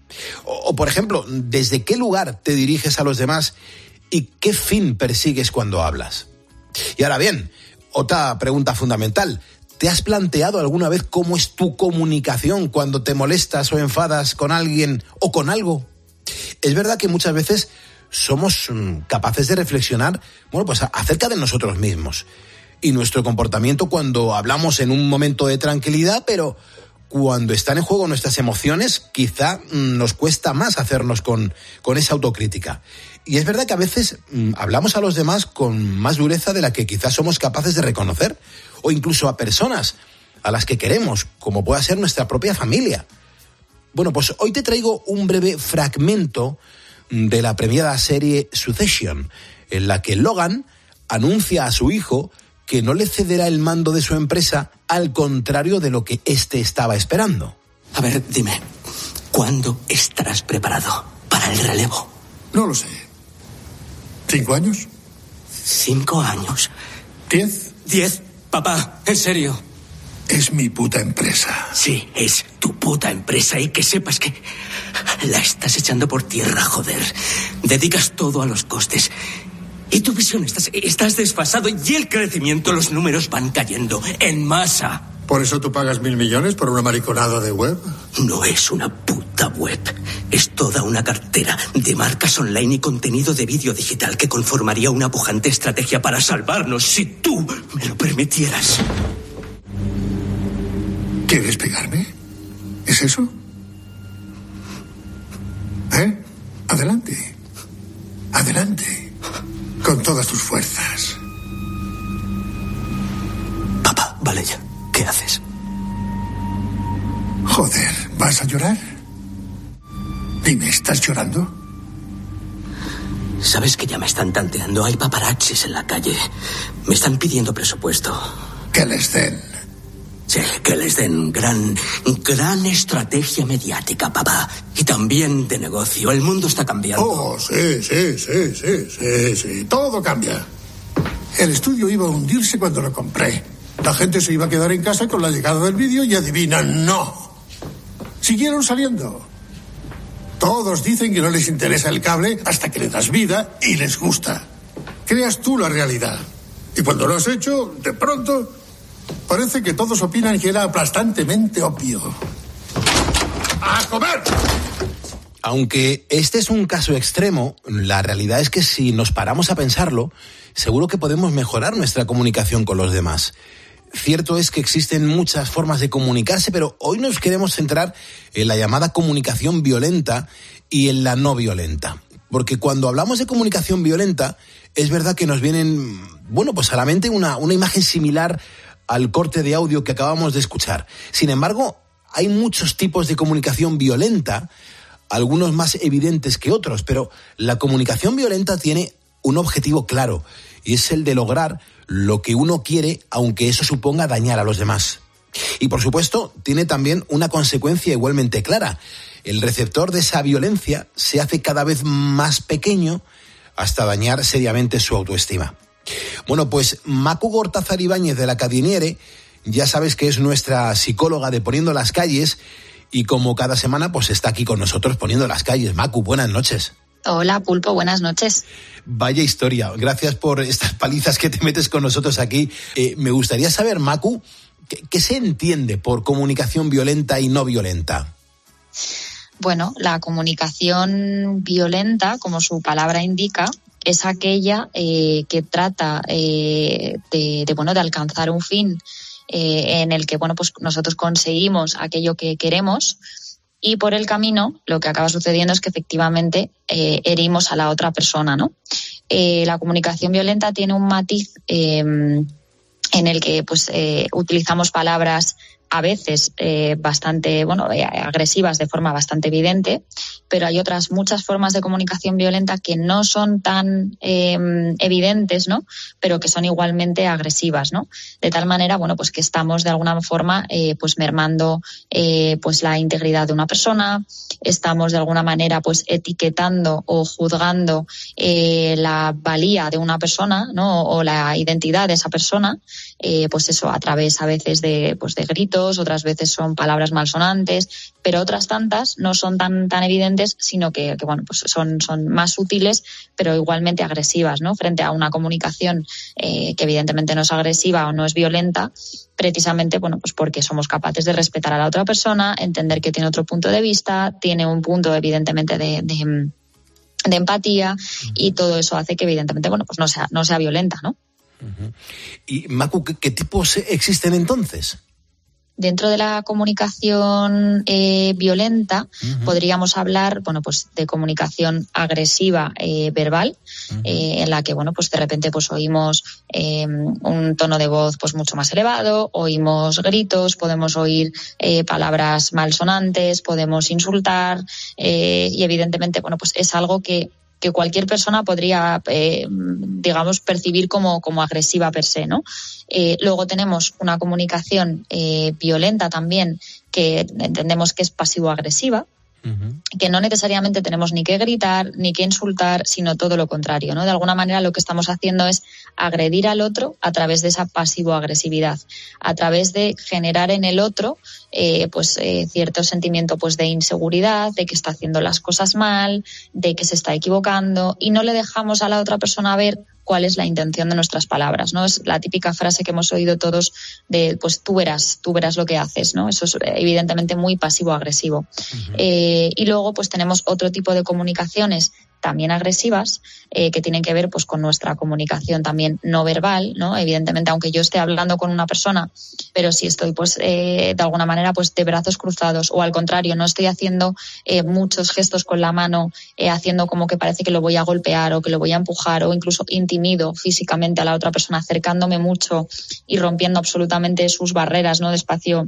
O, por ejemplo, ¿desde qué lugar te diriges a los demás y qué fin persigues cuando hablas? Y ahora bien, otra pregunta fundamental. ¿Te has planteado alguna vez cómo es tu comunicación cuando te molestas o enfadas con alguien o con algo? Es verdad que muchas veces somos capaces de reflexionar, pues acerca de nosotros mismos y nuestro comportamiento cuando hablamos en un momento de tranquilidad, pero cuando están en juego nuestras emociones, quizá nos cuesta más hacernos con esa autocrítica. Y es verdad que a veces hablamos a los demás con más dureza de la que quizás somos capaces de reconocer, o incluso a personas a las que queremos, como pueda ser nuestra propia familia. Bueno, pues hoy te traigo un breve fragmento de la premiada serie Succession, en la que Logan anuncia a su hijo que no le cederá el mando de su empresa, al contrario de lo que éste estaba esperando. A ver, dime, ¿cuándo estarás preparado para el relevo? No lo sé. ¿5 años? 5 años. 10. 10, papá, en serio. Es mi puta empresa. Sí, es tu puta empresa, y que sepas que la estás echando por tierra, joder. Dedicas todo a los costes. Y tu visión, estás desfasado, y el crecimiento, los números van cayendo en masa. ¿Por eso tú pagas 1.000 millones por una mariconada de web? No es una puta web. Es toda una cartera de marcas online y contenido de vídeo digital que conformaría una pujante estrategia para salvarnos si tú me lo permitieras. ¿Quieres pegarme? ¿Es eso? Adelante. Adelante. Con todas tus fuerzas. Papá, vale ya. ¿Qué haces? Joder, ¿vas a llorar? Dime, ¿estás llorando? Sabes que ya me están tanteando. Hay paparazzis en la calle. Me están pidiendo presupuesto. Que les den. Sí, que les den. Gran estrategia mediática, papá. Y también de negocio. El mundo está cambiando. Oh, sí. Todo cambia. El estudio iba a hundirse cuando lo compré. La gente se iba a quedar en casa con la llegada del vídeo y adivina, no. Siguieron saliendo. Todos dicen que no les interesa el cable hasta que le das vida y les gusta. Creas tú la realidad. Y cuando lo has hecho, de pronto, parece que todos opinan que era aplastantemente obvio. ¡A comer! Aunque este es un caso extremo, la realidad es que si nos paramos a pensarlo, seguro que podemos mejorar nuestra comunicación con los demás. Cierto es que existen muchas formas de comunicarse, pero hoy nos queremos centrar en la llamada comunicación violenta y en la no violenta. Porque cuando hablamos de comunicación violenta, es verdad que nos vienen, pues a la mente una imagen similar al corte de audio que acabamos de escuchar. Sin embargo, hay muchos tipos de comunicación violenta algunos más evidentes que otros, pero la comunicación violenta tiene un objetivo claro, y es el de lograr lo que uno quiere, aunque eso suponga dañar a los demás. Y por supuesto, tiene también una consecuencia igualmente clara. El receptor de esa violencia se hace cada vez más pequeño hasta dañar seriamente su autoestima. Bueno, pues Macu Gortázar Ibáñez de la Cadiniere, ya sabes que es nuestra psicóloga de Poniendo las Calles, y como cada semana pues está aquí con nosotros Poniendo las Calles. Macu, buenas noches. Hola, Pulpo, buenas noches. Vaya historia, gracias por estas palizas que te metes con nosotros aquí. Me gustaría saber, Macu, ¿qué se entiende por comunicación violenta y no violenta? Bueno, la comunicación violenta, como su palabra indica, es aquella que trata de alcanzar un fin en el que pues nosotros conseguimos aquello que queremos, y por el camino lo que acaba sucediendo es que efectivamente herimos a la otra persona, ¿no? La comunicación violenta tiene un matiz en el que utilizamos palabras a veces bastante agresivas de forma bastante evidente, pero hay otras muchas formas de comunicación violenta que no son tan evidentes, ¿no? Pero que son igualmente agresivas, ¿no? De tal manera, que estamos de alguna forma mermando la integridad de una persona, estamos de alguna manera etiquetando o juzgando la valía de una persona, ¿no? O la identidad de esa persona, a través a veces de gritos, otras veces son palabras malsonantes, pero otras tantas no son tan evidentes, sino que son más sutiles, pero igualmente agresivas, ¿no? Frente a una comunicación que evidentemente no es agresiva o no es violenta, precisamente porque somos capaces de respetar a la otra persona, entender que tiene otro punto de vista, tiene un punto evidentemente de empatía, y todo eso hace que evidentemente no sea violenta, ¿no? Y Macu, ¿qué tipos existen entonces? Dentro de la comunicación violenta, podríamos hablar de comunicación agresiva verbal, en la que de repente oímos un tono de voz mucho más elevado, oímos gritos, podemos oír palabras malsonantes, podemos insultar, y evidentemente es algo que cualquier persona podría, percibir como agresiva per se, ¿no? Luego tenemos una comunicación violenta también, que entendemos que es pasivo-agresiva, que no necesariamente tenemos ni que gritar ni que insultar, sino todo lo contrario, ¿no? De alguna manera lo que estamos haciendo es agredir al otro a través de esa pasivo-agresividad, a través de generar en el otro cierto sentimiento de inseguridad, de que está haciendo las cosas mal, de que se está equivocando, y no le dejamos a la otra persona ver cuál es la intención de nuestras palabras, ¿no? Es la típica frase que hemos oído todos de tú verás lo que haces, ¿no? Eso es evidentemente muy pasivo-agresivo. Y luego tenemos otro tipo de comunicaciones también agresivas, que tienen que ver con nuestra comunicación también no verbal, ¿no? Evidentemente, aunque yo esté hablando con una persona, pero si estoy de alguna manera de brazos cruzados, o al contrario, no estoy haciendo muchos gestos con la mano, haciendo como que parece que lo voy a golpear o que lo voy a empujar, o incluso intimido físicamente a la otra persona, acercándome mucho y rompiendo absolutamente sus barreras, ¿no? de espacio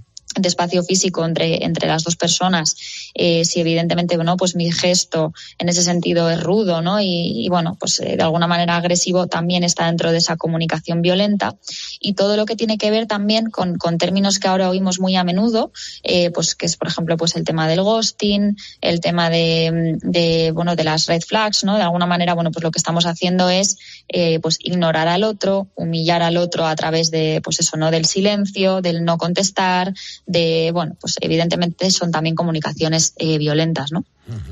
físico entre las dos personas, si evidentemente mi gesto en ese sentido es rudo, ¿no? y de alguna manera agresivo, también está dentro de esa comunicación violenta. Y todo lo que tiene que ver también con términos que ahora oímos muy a menudo, que es por ejemplo el tema del ghosting, el tema de las red flags, ¿no? De alguna manera lo que estamos haciendo es ignorar al otro, humillar al otro a través de ¿no? del silencio, del no contestar, evidentemente son también comunicaciones violentas, ¿no?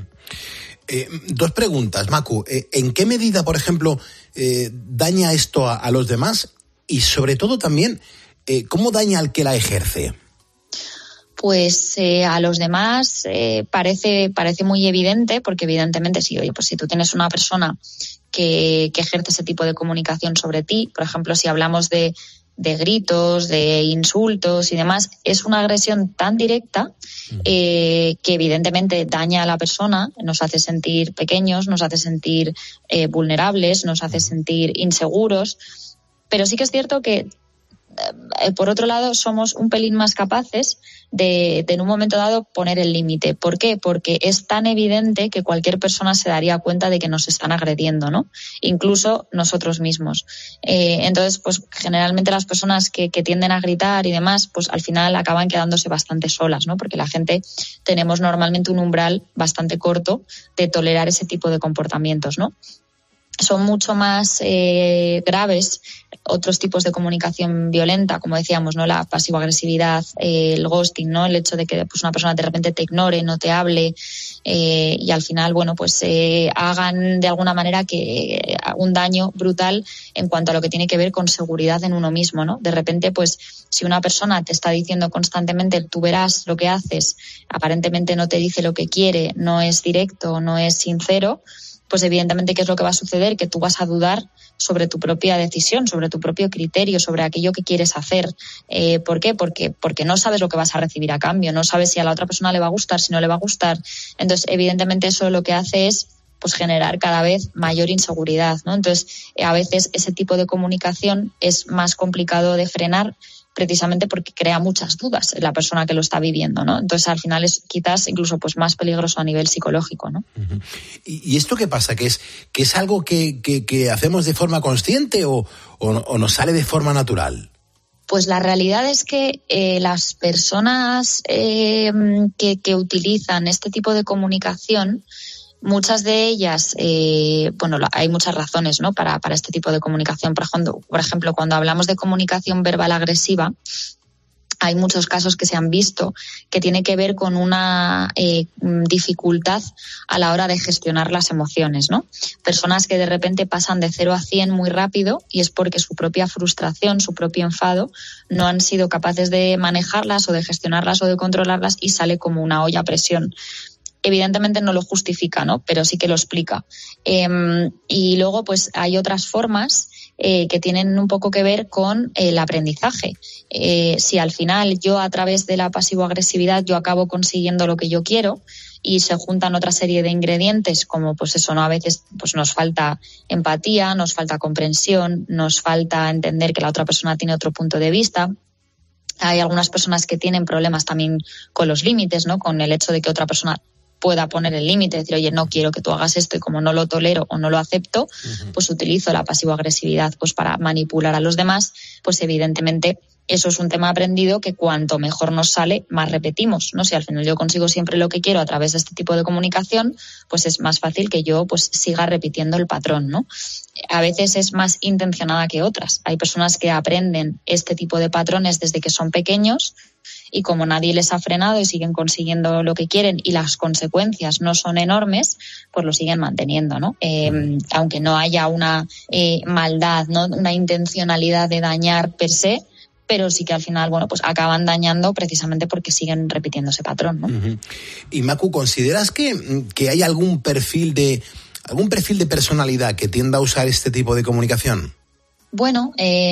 Dos preguntas, Macu. ¿En qué medida, por ejemplo, daña esto a los demás? Y sobre todo también, ¿cómo daña al que la ejerce? A los demás parece muy evidente, porque evidentemente si tú tienes una persona que ejerce ese tipo de comunicación sobre ti, por ejemplo, si hablamos de gritos, de insultos y demás, es una agresión tan directa que evidentemente daña a la persona, nos hace sentir pequeños, nos hace sentir vulnerables, nos hace sentir inseguros. Pero sí que es cierto que por otro lado, somos un pelín más capaces de en un momento dado poner el límite. ¿Por qué? Porque es tan evidente que cualquier persona se daría cuenta de que nos están agrediendo, ¿no? Incluso nosotros mismos. Entonces, pues generalmente las personas que tienden a gritar y demás, pues al final acaban quedándose bastante solas, ¿no? Porque la gente tenemos normalmente un umbral bastante corto de tolerar ese tipo de comportamientos, ¿no? Son mucho más graves otros tipos de comunicación violenta, como decíamos, ¿no? La pasivo-agresividad, el ghosting, ¿no? El hecho de que pues una persona de repente te ignore, no te hable y al final, bueno, pues hagan de alguna manera que un daño brutal en cuanto a lo que tiene que ver con seguridad en uno mismo, ¿no? De repente, pues si una persona te está diciendo constantemente tú verás lo que haces, aparentemente no te dice lo que quiere, no es directo, no es sincero, pues evidentemente, ¿qué es lo que va a suceder? Que tú vas a dudar sobre tu propia decisión, sobre tu propio criterio, sobre aquello que quieres hacer. ¿Por qué? Porque no sabes lo que vas a recibir a cambio, no sabes si a la otra persona le va a gustar, si no le va a gustar. Entonces, evidentemente, eso lo que hace es pues generar cada vez mayor inseguridad, ¿no? Entonces, a veces ese tipo de comunicación es más complicado de frenar, precisamente porque crea muchas dudas en la persona que lo está viviendo, ¿no? Entonces, al final es quizás incluso pues más peligroso a nivel psicológico, ¿no? Uh-huh. ¿Y esto qué pasa? ¿Que es algo que hacemos de forma consciente o nos sale de forma natural? Pues la realidad es que las personas que utilizan este tipo de comunicación, muchas de ellas, hay muchas razones, ¿no? para este tipo de comunicación. Por ejemplo, cuando hablamos de comunicación verbal agresiva, hay muchos casos que se han visto que tiene que ver con una dificultad a la hora de gestionar las emociones, ¿no? Personas que de repente pasan de 0 a 100 muy rápido y es porque su propia frustración, su propio enfado, no han sido capaces de manejarlas o de gestionarlas o de controlarlas y sale como una olla a presión. Evidentemente no lo justifica, ¿no? Pero sí que lo explica. Y luego, pues hay otras formas que tienen un poco que ver con el aprendizaje. Si al final yo a través de la pasivo-agresividad yo acabo consiguiendo lo que yo quiero y se juntan otra serie de ingredientes como pues eso, ¿no? A veces pues nos falta empatía, nos falta comprensión, nos falta entender que la otra persona tiene otro punto de vista. Hay algunas personas que tienen problemas también con los límites, ¿no? Con el hecho de que otra persona pueda poner el límite, decir, oye, no quiero que tú hagas esto y como no lo tolero o no lo acepto, pues utilizo la pasivo-agresividad pues para manipular a los demás, pues evidentemente eso es un tema aprendido que cuanto mejor nos sale, más repetimos, ¿no? Si al final yo consigo siempre lo que quiero a través de este tipo de comunicación, pues es más fácil que yo pues siga repitiendo el patrón, ¿no? A veces es más intencionada que otras. Hay personas que aprenden este tipo de patrones desde que son pequeños y como nadie les ha frenado y siguen consiguiendo lo que quieren y las consecuencias no son enormes, pues lo siguen manteniendo, ¿no? Aunque no haya una maldad, ¿no? Una intencionalidad de dañar per se, pero sí que al final, bueno, pues acaban dañando precisamente porque siguen repitiendo ese patrón, ¿no? Uh-huh. Y Macu, ¿consideras que hay algún perfil de personalidad que tienda a usar este tipo de comunicación? Bueno,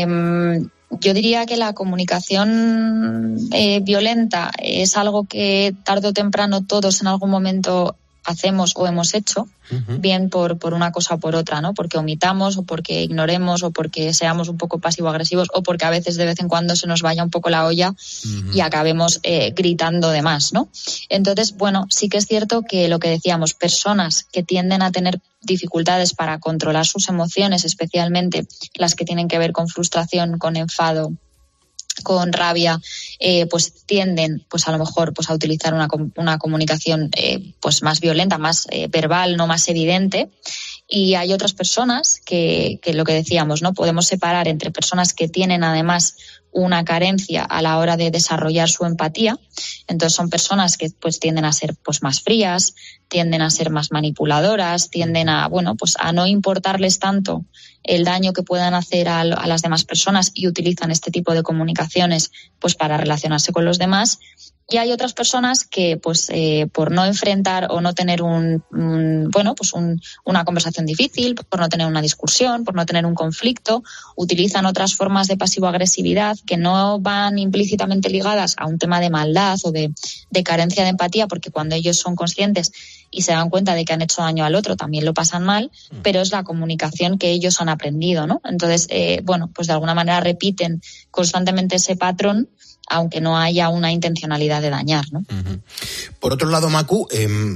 yo diría que la comunicación violenta es algo que tarde o temprano todos en algún momento hacemos o hemos hecho, bien por una cosa o por otra, ¿no? Porque omitamos o porque ignoremos o porque seamos un poco pasivo-agresivos o porque a veces de vez en cuando se nos vaya un poco la olla y acabemos gritando de más, ¿no? Entonces, bueno, sí que es cierto que lo que decíamos, personas que tienden a tener dificultades para controlar sus emociones, especialmente las que tienen que ver con frustración, con enfado, con rabia, pues tienden pues a lo mejor pues a utilizar una comunicación pues más violenta, más verbal, no más evidente. Y hay otras personas que lo que decíamos, ¿no? Podemos separar entre personas que tienen además una carencia a la hora de desarrollar su empatía. Entonces son personas que pues tienden a ser pues más frías, tienden a ser más manipuladoras, tienden a, bueno, pues a no importarles tanto el daño que puedan hacer a las demás personas y utilizan este tipo de comunicaciones pues para relacionarse con los demás. Y hay otras personas que, pues, por no enfrentar o no tener una conversación difícil, por no tener una discusión, por no tener un conflicto, utilizan otras formas de pasivo-agresividad que no van implícitamente ligadas a un tema de maldad o de carencia de empatía, porque cuando ellos son conscientes y se dan cuenta de que han hecho daño al otro, también lo pasan mal, pero es la comunicación que ellos han aprendido, ¿no? Entonces, pues de alguna manera repiten constantemente ese patrón, aunque no haya una intencionalidad de dañar, ¿no? Por otro lado, Macu,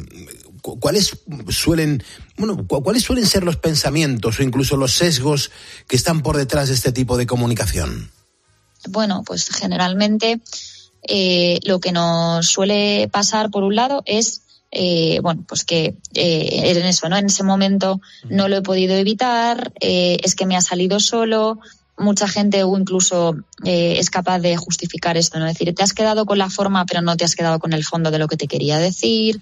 ¿cuáles suelen ser los pensamientos o incluso los sesgos que están por detrás de este tipo de comunicación? Bueno, pues generalmente lo que nos suele pasar, por un lado, es pues que en eso, ¿no? En ese momento no lo he podido evitar, es que me ha salido solo. Mucha gente o incluso es capaz de justificar esto, ¿no? Es decir, te has quedado con la forma, pero no te has quedado con el fondo de lo que te quería decir.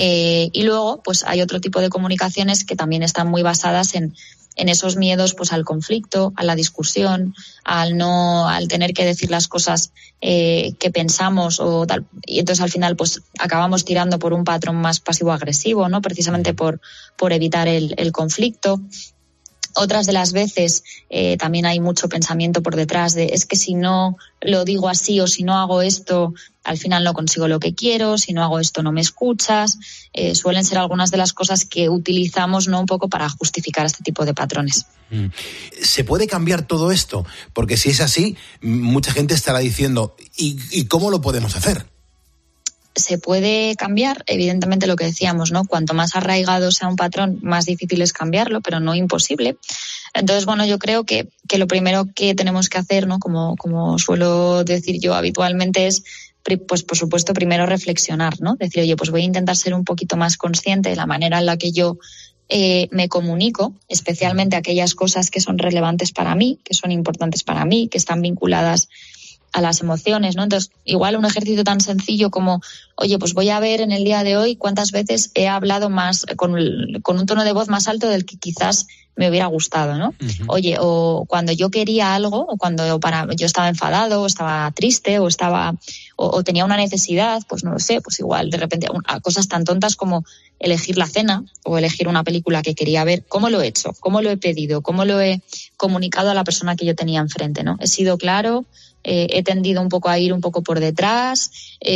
Y luego, pues hay otro tipo de comunicaciones que también están muy basadas en esos miedos, pues al conflicto, a la discusión, al tener que decir las cosas que pensamos o tal. Y entonces al final, pues acabamos tirando por un patrón más pasivo-agresivo, ¿no? Precisamente por evitar el conflicto. Otras de las veces también hay mucho pensamiento por detrás de es que si no lo digo así o si no hago esto, al final no consigo lo que quiero, si no hago esto no me escuchas. Suelen ser algunas de las cosas que utilizamos, ¿no? Un poco para justificar este tipo de patrones. ¿Se puede cambiar todo esto? Porque si es así, mucha gente estará diciendo ¿y cómo lo podemos hacer? Se puede cambiar, evidentemente lo que decíamos, ¿no? Cuanto más arraigado sea un patrón, más difícil es cambiarlo, pero no imposible. Entonces, bueno, yo creo que lo primero que tenemos que hacer, ¿no? Como suelo decir yo habitualmente es, pues por supuesto, primero reflexionar, ¿no? Decir, oye, pues voy a intentar ser un poquito más consciente de la manera en la que yo me comunico, especialmente aquellas cosas que son relevantes para mí, que son importantes para mí, que están vinculadas a las emociones, ¿no? Entonces, igual un ejercicio tan sencillo como, oye, pues voy a ver en el día de hoy cuántas veces he hablado más con un tono de voz más alto del que quizás me hubiera gustado, ¿no? Oye, o cuando yo quería algo, o cuando yo estaba enfadado, o estaba triste, o tenía una necesidad, pues no lo sé, pues igual de repente a cosas tan tontas como elegir la cena o elegir una película que quería ver, ¿cómo lo he hecho? ¿Cómo lo he pedido? ¿Cómo lo he comunicado a la persona que yo tenía enfrente, ¿no? He sido claro, he tendido un poco a ir un poco por detrás.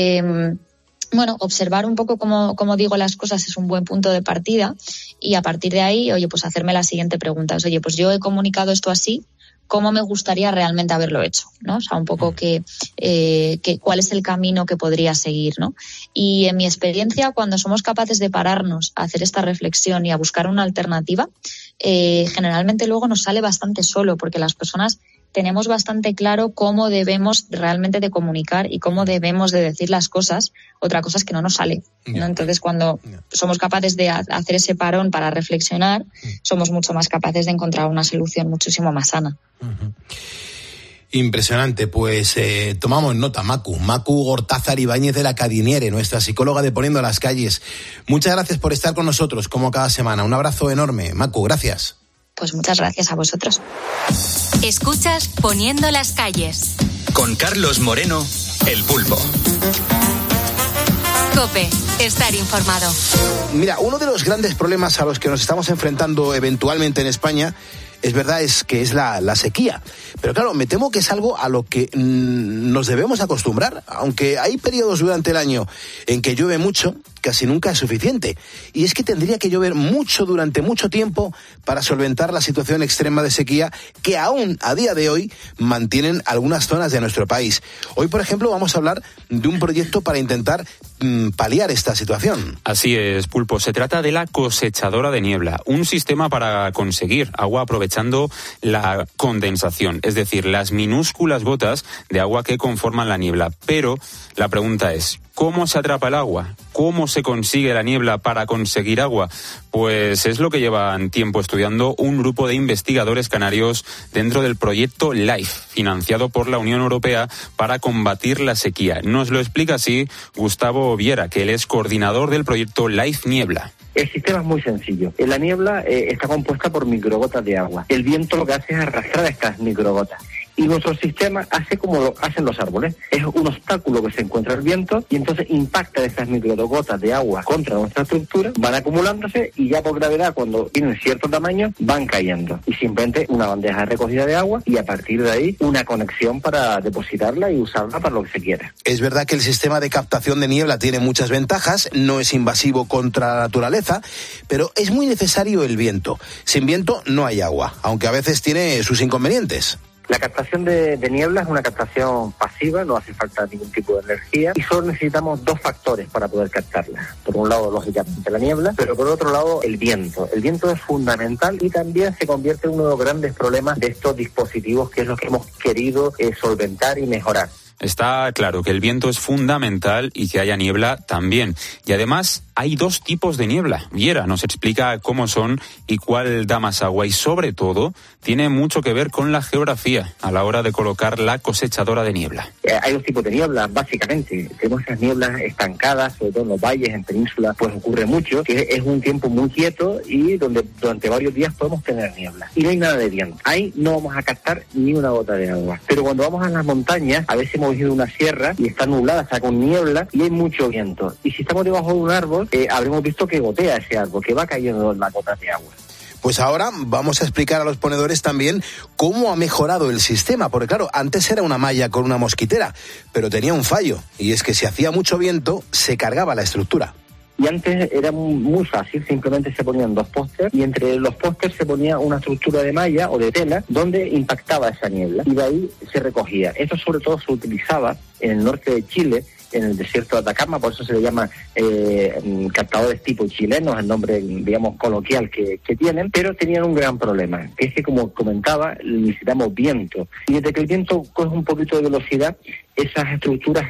Observar un poco cómo digo las cosas es un buen punto de partida, y a partir de ahí, oye, pues hacerme la siguiente pregunta. Oye, pues yo he comunicado esto así, ¿cómo me gustaría realmente haberlo hecho? ¿No? O sea, un poco cuál es el camino que podría seguir, ¿no? Y en mi experiencia, cuando somos capaces de pararnos a hacer esta reflexión y a buscar una alternativa, generalmente luego nos sale bastante solo, porque las personas tenemos bastante claro cómo debemos realmente de comunicar y cómo debemos de decir las cosas. Otra cosa es que no nos sale, ¿no? Entonces, cuando somos capaces de hacer ese parón para reflexionar, somos mucho más capaces de encontrar una solución muchísimo más sana. Impresionante, pues tomamos nota, Macu Gortázar Ibáñez de la Cadiniere, nuestra psicóloga de Poniendo las Calles. Muchas gracias por estar con nosotros, como cada semana. Un abrazo enorme, Macu, gracias. Pues muchas gracias a vosotros. Escuchas Poniendo las Calles. Con Carlos Moreno, El Pulpo. COPE, estar informado. Mira, uno de los grandes problemas a los que nos estamos enfrentando eventualmente en España, es verdad, es que es la sequía. Pero claro, me temo que es algo a lo que nos debemos acostumbrar, aunque hay periodos durante el año en que llueve mucho, casi nunca es suficiente. Y es que tendría que llover mucho durante mucho tiempo para solventar la situación extrema de sequía que aún a día de hoy mantienen algunas zonas de nuestro país. Hoy, por ejemplo, vamos a hablar de un proyecto para intentar paliar esta situación. Así es, Pulpo. Se trata de la cosechadora de niebla, un sistema para conseguir agua aprovechando la condensación, es decir, las minúsculas gotas de agua que conforman la niebla. Pero la pregunta es, ¿cómo se atrapa el agua? ¿Cómo se consigue la niebla para conseguir agua? Pues es lo que llevan tiempo estudiando un grupo de investigadores canarios dentro del proyecto LIFE, financiado por la Unión Europea para combatir la sequía. Nos lo explica así Gustavo Viera, que él es coordinador del proyecto LIFE Niebla. El sistema es muy sencillo. La niebla está compuesta por microgotas de agua. El viento lo que hace es arrastrar estas microgotas. Y nuestro sistema hace como lo hacen los árboles. Es un obstáculo que se encuentra el viento y entonces impacta esas microgotas de agua contra nuestra estructura, van acumulándose y ya por gravedad, cuando tienen cierto tamaño, van cayendo. Y simplemente una bandeja de recogida de agua y a partir de ahí una conexión para depositarla y usarla para lo que se quiera. Es verdad que el sistema de captación de niebla tiene muchas ventajas, no es invasivo contra la naturaleza, pero es muy necesario el viento. Sin viento no hay agua, aunque a veces tiene sus inconvenientes. La captación de niebla es una captación pasiva, no hace falta ningún tipo de energía y solo necesitamos dos factores para poder captarla. Por un lado, lógicamente, la niebla, pero por otro lado, el viento. El viento es fundamental y también se convierte en uno de los grandes problemas de estos dispositivos, que es lo que hemos querido solventar y mejorar. Está claro que el viento es fundamental y que haya niebla también. Y además hay dos tipos de niebla. Viera nos explica cómo son y cuál da más agua. Y sobre todo, tiene mucho que ver con la geografía a la hora de colocar la cosechadora de niebla. Hay dos tipos de niebla, básicamente. Tenemos esas nieblas estancadas, sobre todo en los valles, en penínsulas, pues ocurre mucho, que es un tiempo muy quieto y donde durante varios días podemos tener niebla. Y no hay nada de viento. Ahí no vamos a captar ni una gota de agua. Pero cuando vamos a las montañas, a veces hemos ido a una sierra y está nublada, está con niebla y hay mucho viento. Y si estamos debajo de un árbol, habremos visto que gotea ese árbol, que va cayendo la gota de agua. Pues ahora vamos a explicar a los ponedores también cómo ha mejorado el sistema, porque claro, antes era una malla con una mosquitera, pero tenía un fallo, y es que si hacía mucho viento, se cargaba la estructura. Y antes era muy fácil, simplemente se ponían dos pósters y entre los pósters se ponía una estructura de malla o de tela donde impactaba esa niebla y de ahí se recogía. Esto sobre todo se utilizaba en el norte de Chile, en el desierto de Atacama, por eso se le llama captadores tipo chilenos, el nombre, digamos, coloquial que tienen, pero tenían un gran problema, que es que, como comentaba, necesitamos viento. Y desde que el viento coge un poquito de velocidad, esas estructuras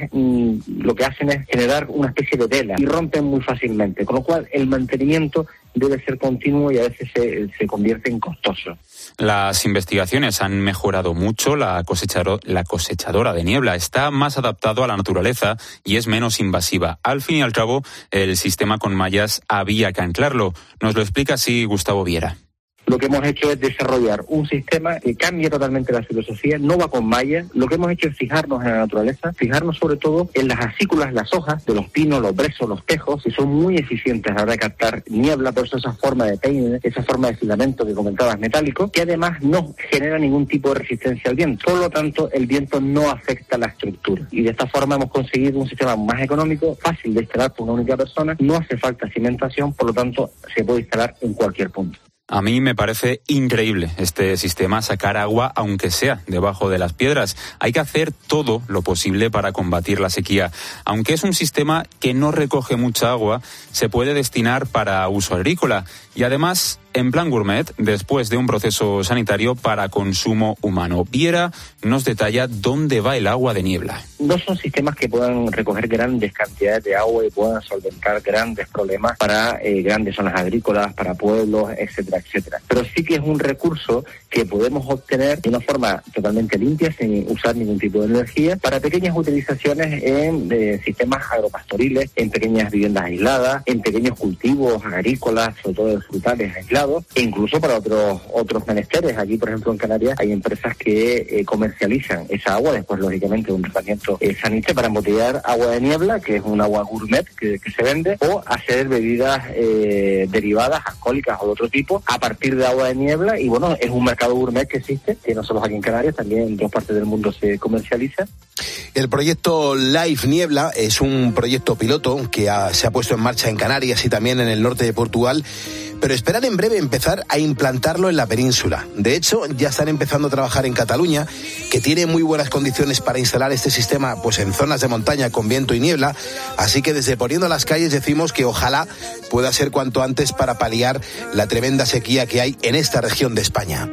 lo que hacen es generar una especie de tela y rompen muy fácilmente, con lo cual el mantenimiento debe ser continuo y a veces se convierte en costoso. Las investigaciones han mejorado mucho. La cosechadora de niebla está más adaptado a la naturaleza y es menos invasiva. Al fin y al cabo, el sistema con mallas había que anclarlo. Nos lo explica así Gustavo Viera. Lo que hemos hecho es desarrollar un sistema que cambia totalmente la filosofía, no va con mallas. Lo que hemos hecho es fijarnos en la naturaleza, fijarnos sobre todo en las acículas, las hojas de los pinos, los brezos, los tejos, que son muy eficientes a la hora de captar niebla, por eso esa forma de peine, esa forma de filamento que comentabas metálico, que además no genera ningún tipo de resistencia al viento. Por lo tanto, el viento no afecta la estructura. Y de esta forma hemos conseguido un sistema más económico, fácil de instalar por una única persona, no hace falta cimentación, por lo tanto, se puede instalar en cualquier punto. A mí me parece increíble este sistema, sacar agua aunque sea debajo de las piedras. Hay que hacer todo lo posible para combatir la sequía. Aunque es un sistema que no recoge mucha agua, se puede destinar para uso agrícola y además en plan gourmet después de un proceso sanitario para consumo humano. Viera nos detalla dónde va el agua de niebla. No son sistemas que puedan recoger grandes cantidades de agua y puedan solventar grandes problemas para grandes zonas agrícolas, para pueblos, etcétera, etcétera. Pero sí que es un recurso que podemos obtener de una forma totalmente limpia, sin usar ningún tipo de energía, para pequeñas utilizaciones en sistemas agropastoriles, en pequeñas viviendas aisladas, en pequeños cultivos agrícolas, sobre todo de frutales aislados, e incluso para otros menesteres. Aquí, por ejemplo, en Canarias hay empresas que comercializan esa agua, después, lógicamente, de un tratamiento sanitario para embotellar agua de niebla, que es un agua gourmet que se vende, o hacer bebidas derivadas, alcohólicas o de otro tipo, a partir de agua de niebla. Y bueno, es un mercado gourmet que existe, que no solo aquí en Canarias, también en otras partes del mundo se comercializa. El proyecto Life Niebla es un proyecto piloto que se ha puesto en marcha en Canarias y también en el norte de Portugal, pero esperan en breve empezar a implantarlo en la península. De hecho, ya están empezando a trabajar en Cataluña, que tiene muy buenas condiciones para instalar este sistema pues en zonas de montaña con viento y niebla, así que desde Poniendo las Calles decimos que ojalá pueda ser cuanto antes para paliar la tremenda sequía que hay en esta región de España.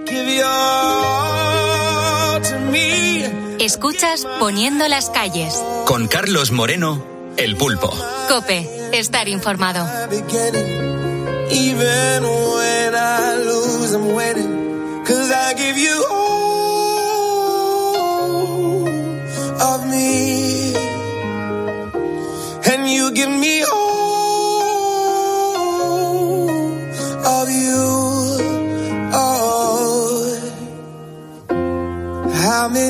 Escuchas Poniendo las Calles. Con Carlos Moreno, El Pulpo. COPE. Estar informado. Even when I lose, I'm winning. 'Cause I give you all of me, and you give me all of you. Oh, how many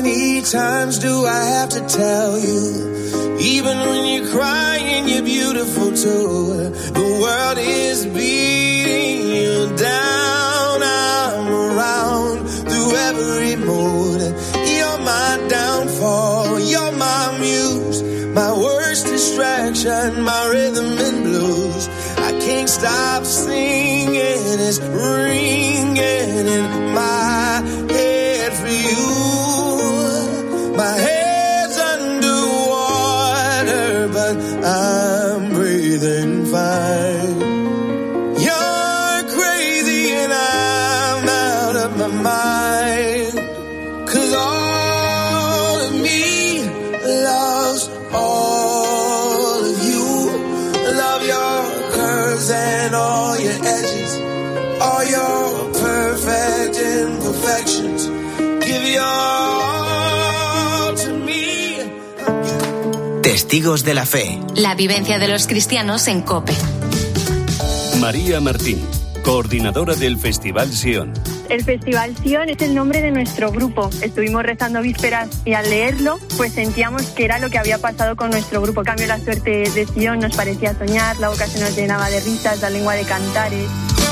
times do I have to tell you? Even when you're crying, you're beautiful too. The world is beating you down. I'm around through every mood. You're my downfall, you're my muse, my worst distraction, my rhythm and blues. I can't stop singing, it's ringing in my head for you. My head's underwater, but I'm breathing fine. You're crazy and I'm out of my mind. 'Cause all of me loves all of you. Love your curves and all your edges, all your perfect imperfections. Give your all to me. Testigos de la fe. La vivencia de los cristianos en COPE. María Martín, coordinadora del Festival Sion. El Festival Sion es el nombre de nuestro grupo. Estuvimos rezando vísperas y al leerlo, pues sentíamos que era lo que había pasado con nuestro grupo. En cambio, la suerte de Sion nos parecía soñar, la boca se nos llenaba de risas, la lengua de cantares.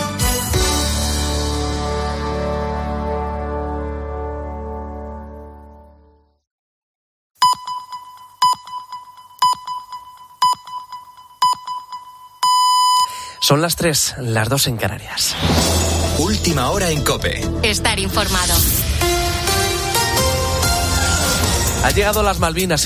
Son las 3, las 2 en Canarias. Última hora en COPE. Estar informado. Ha llegado las Malvinas.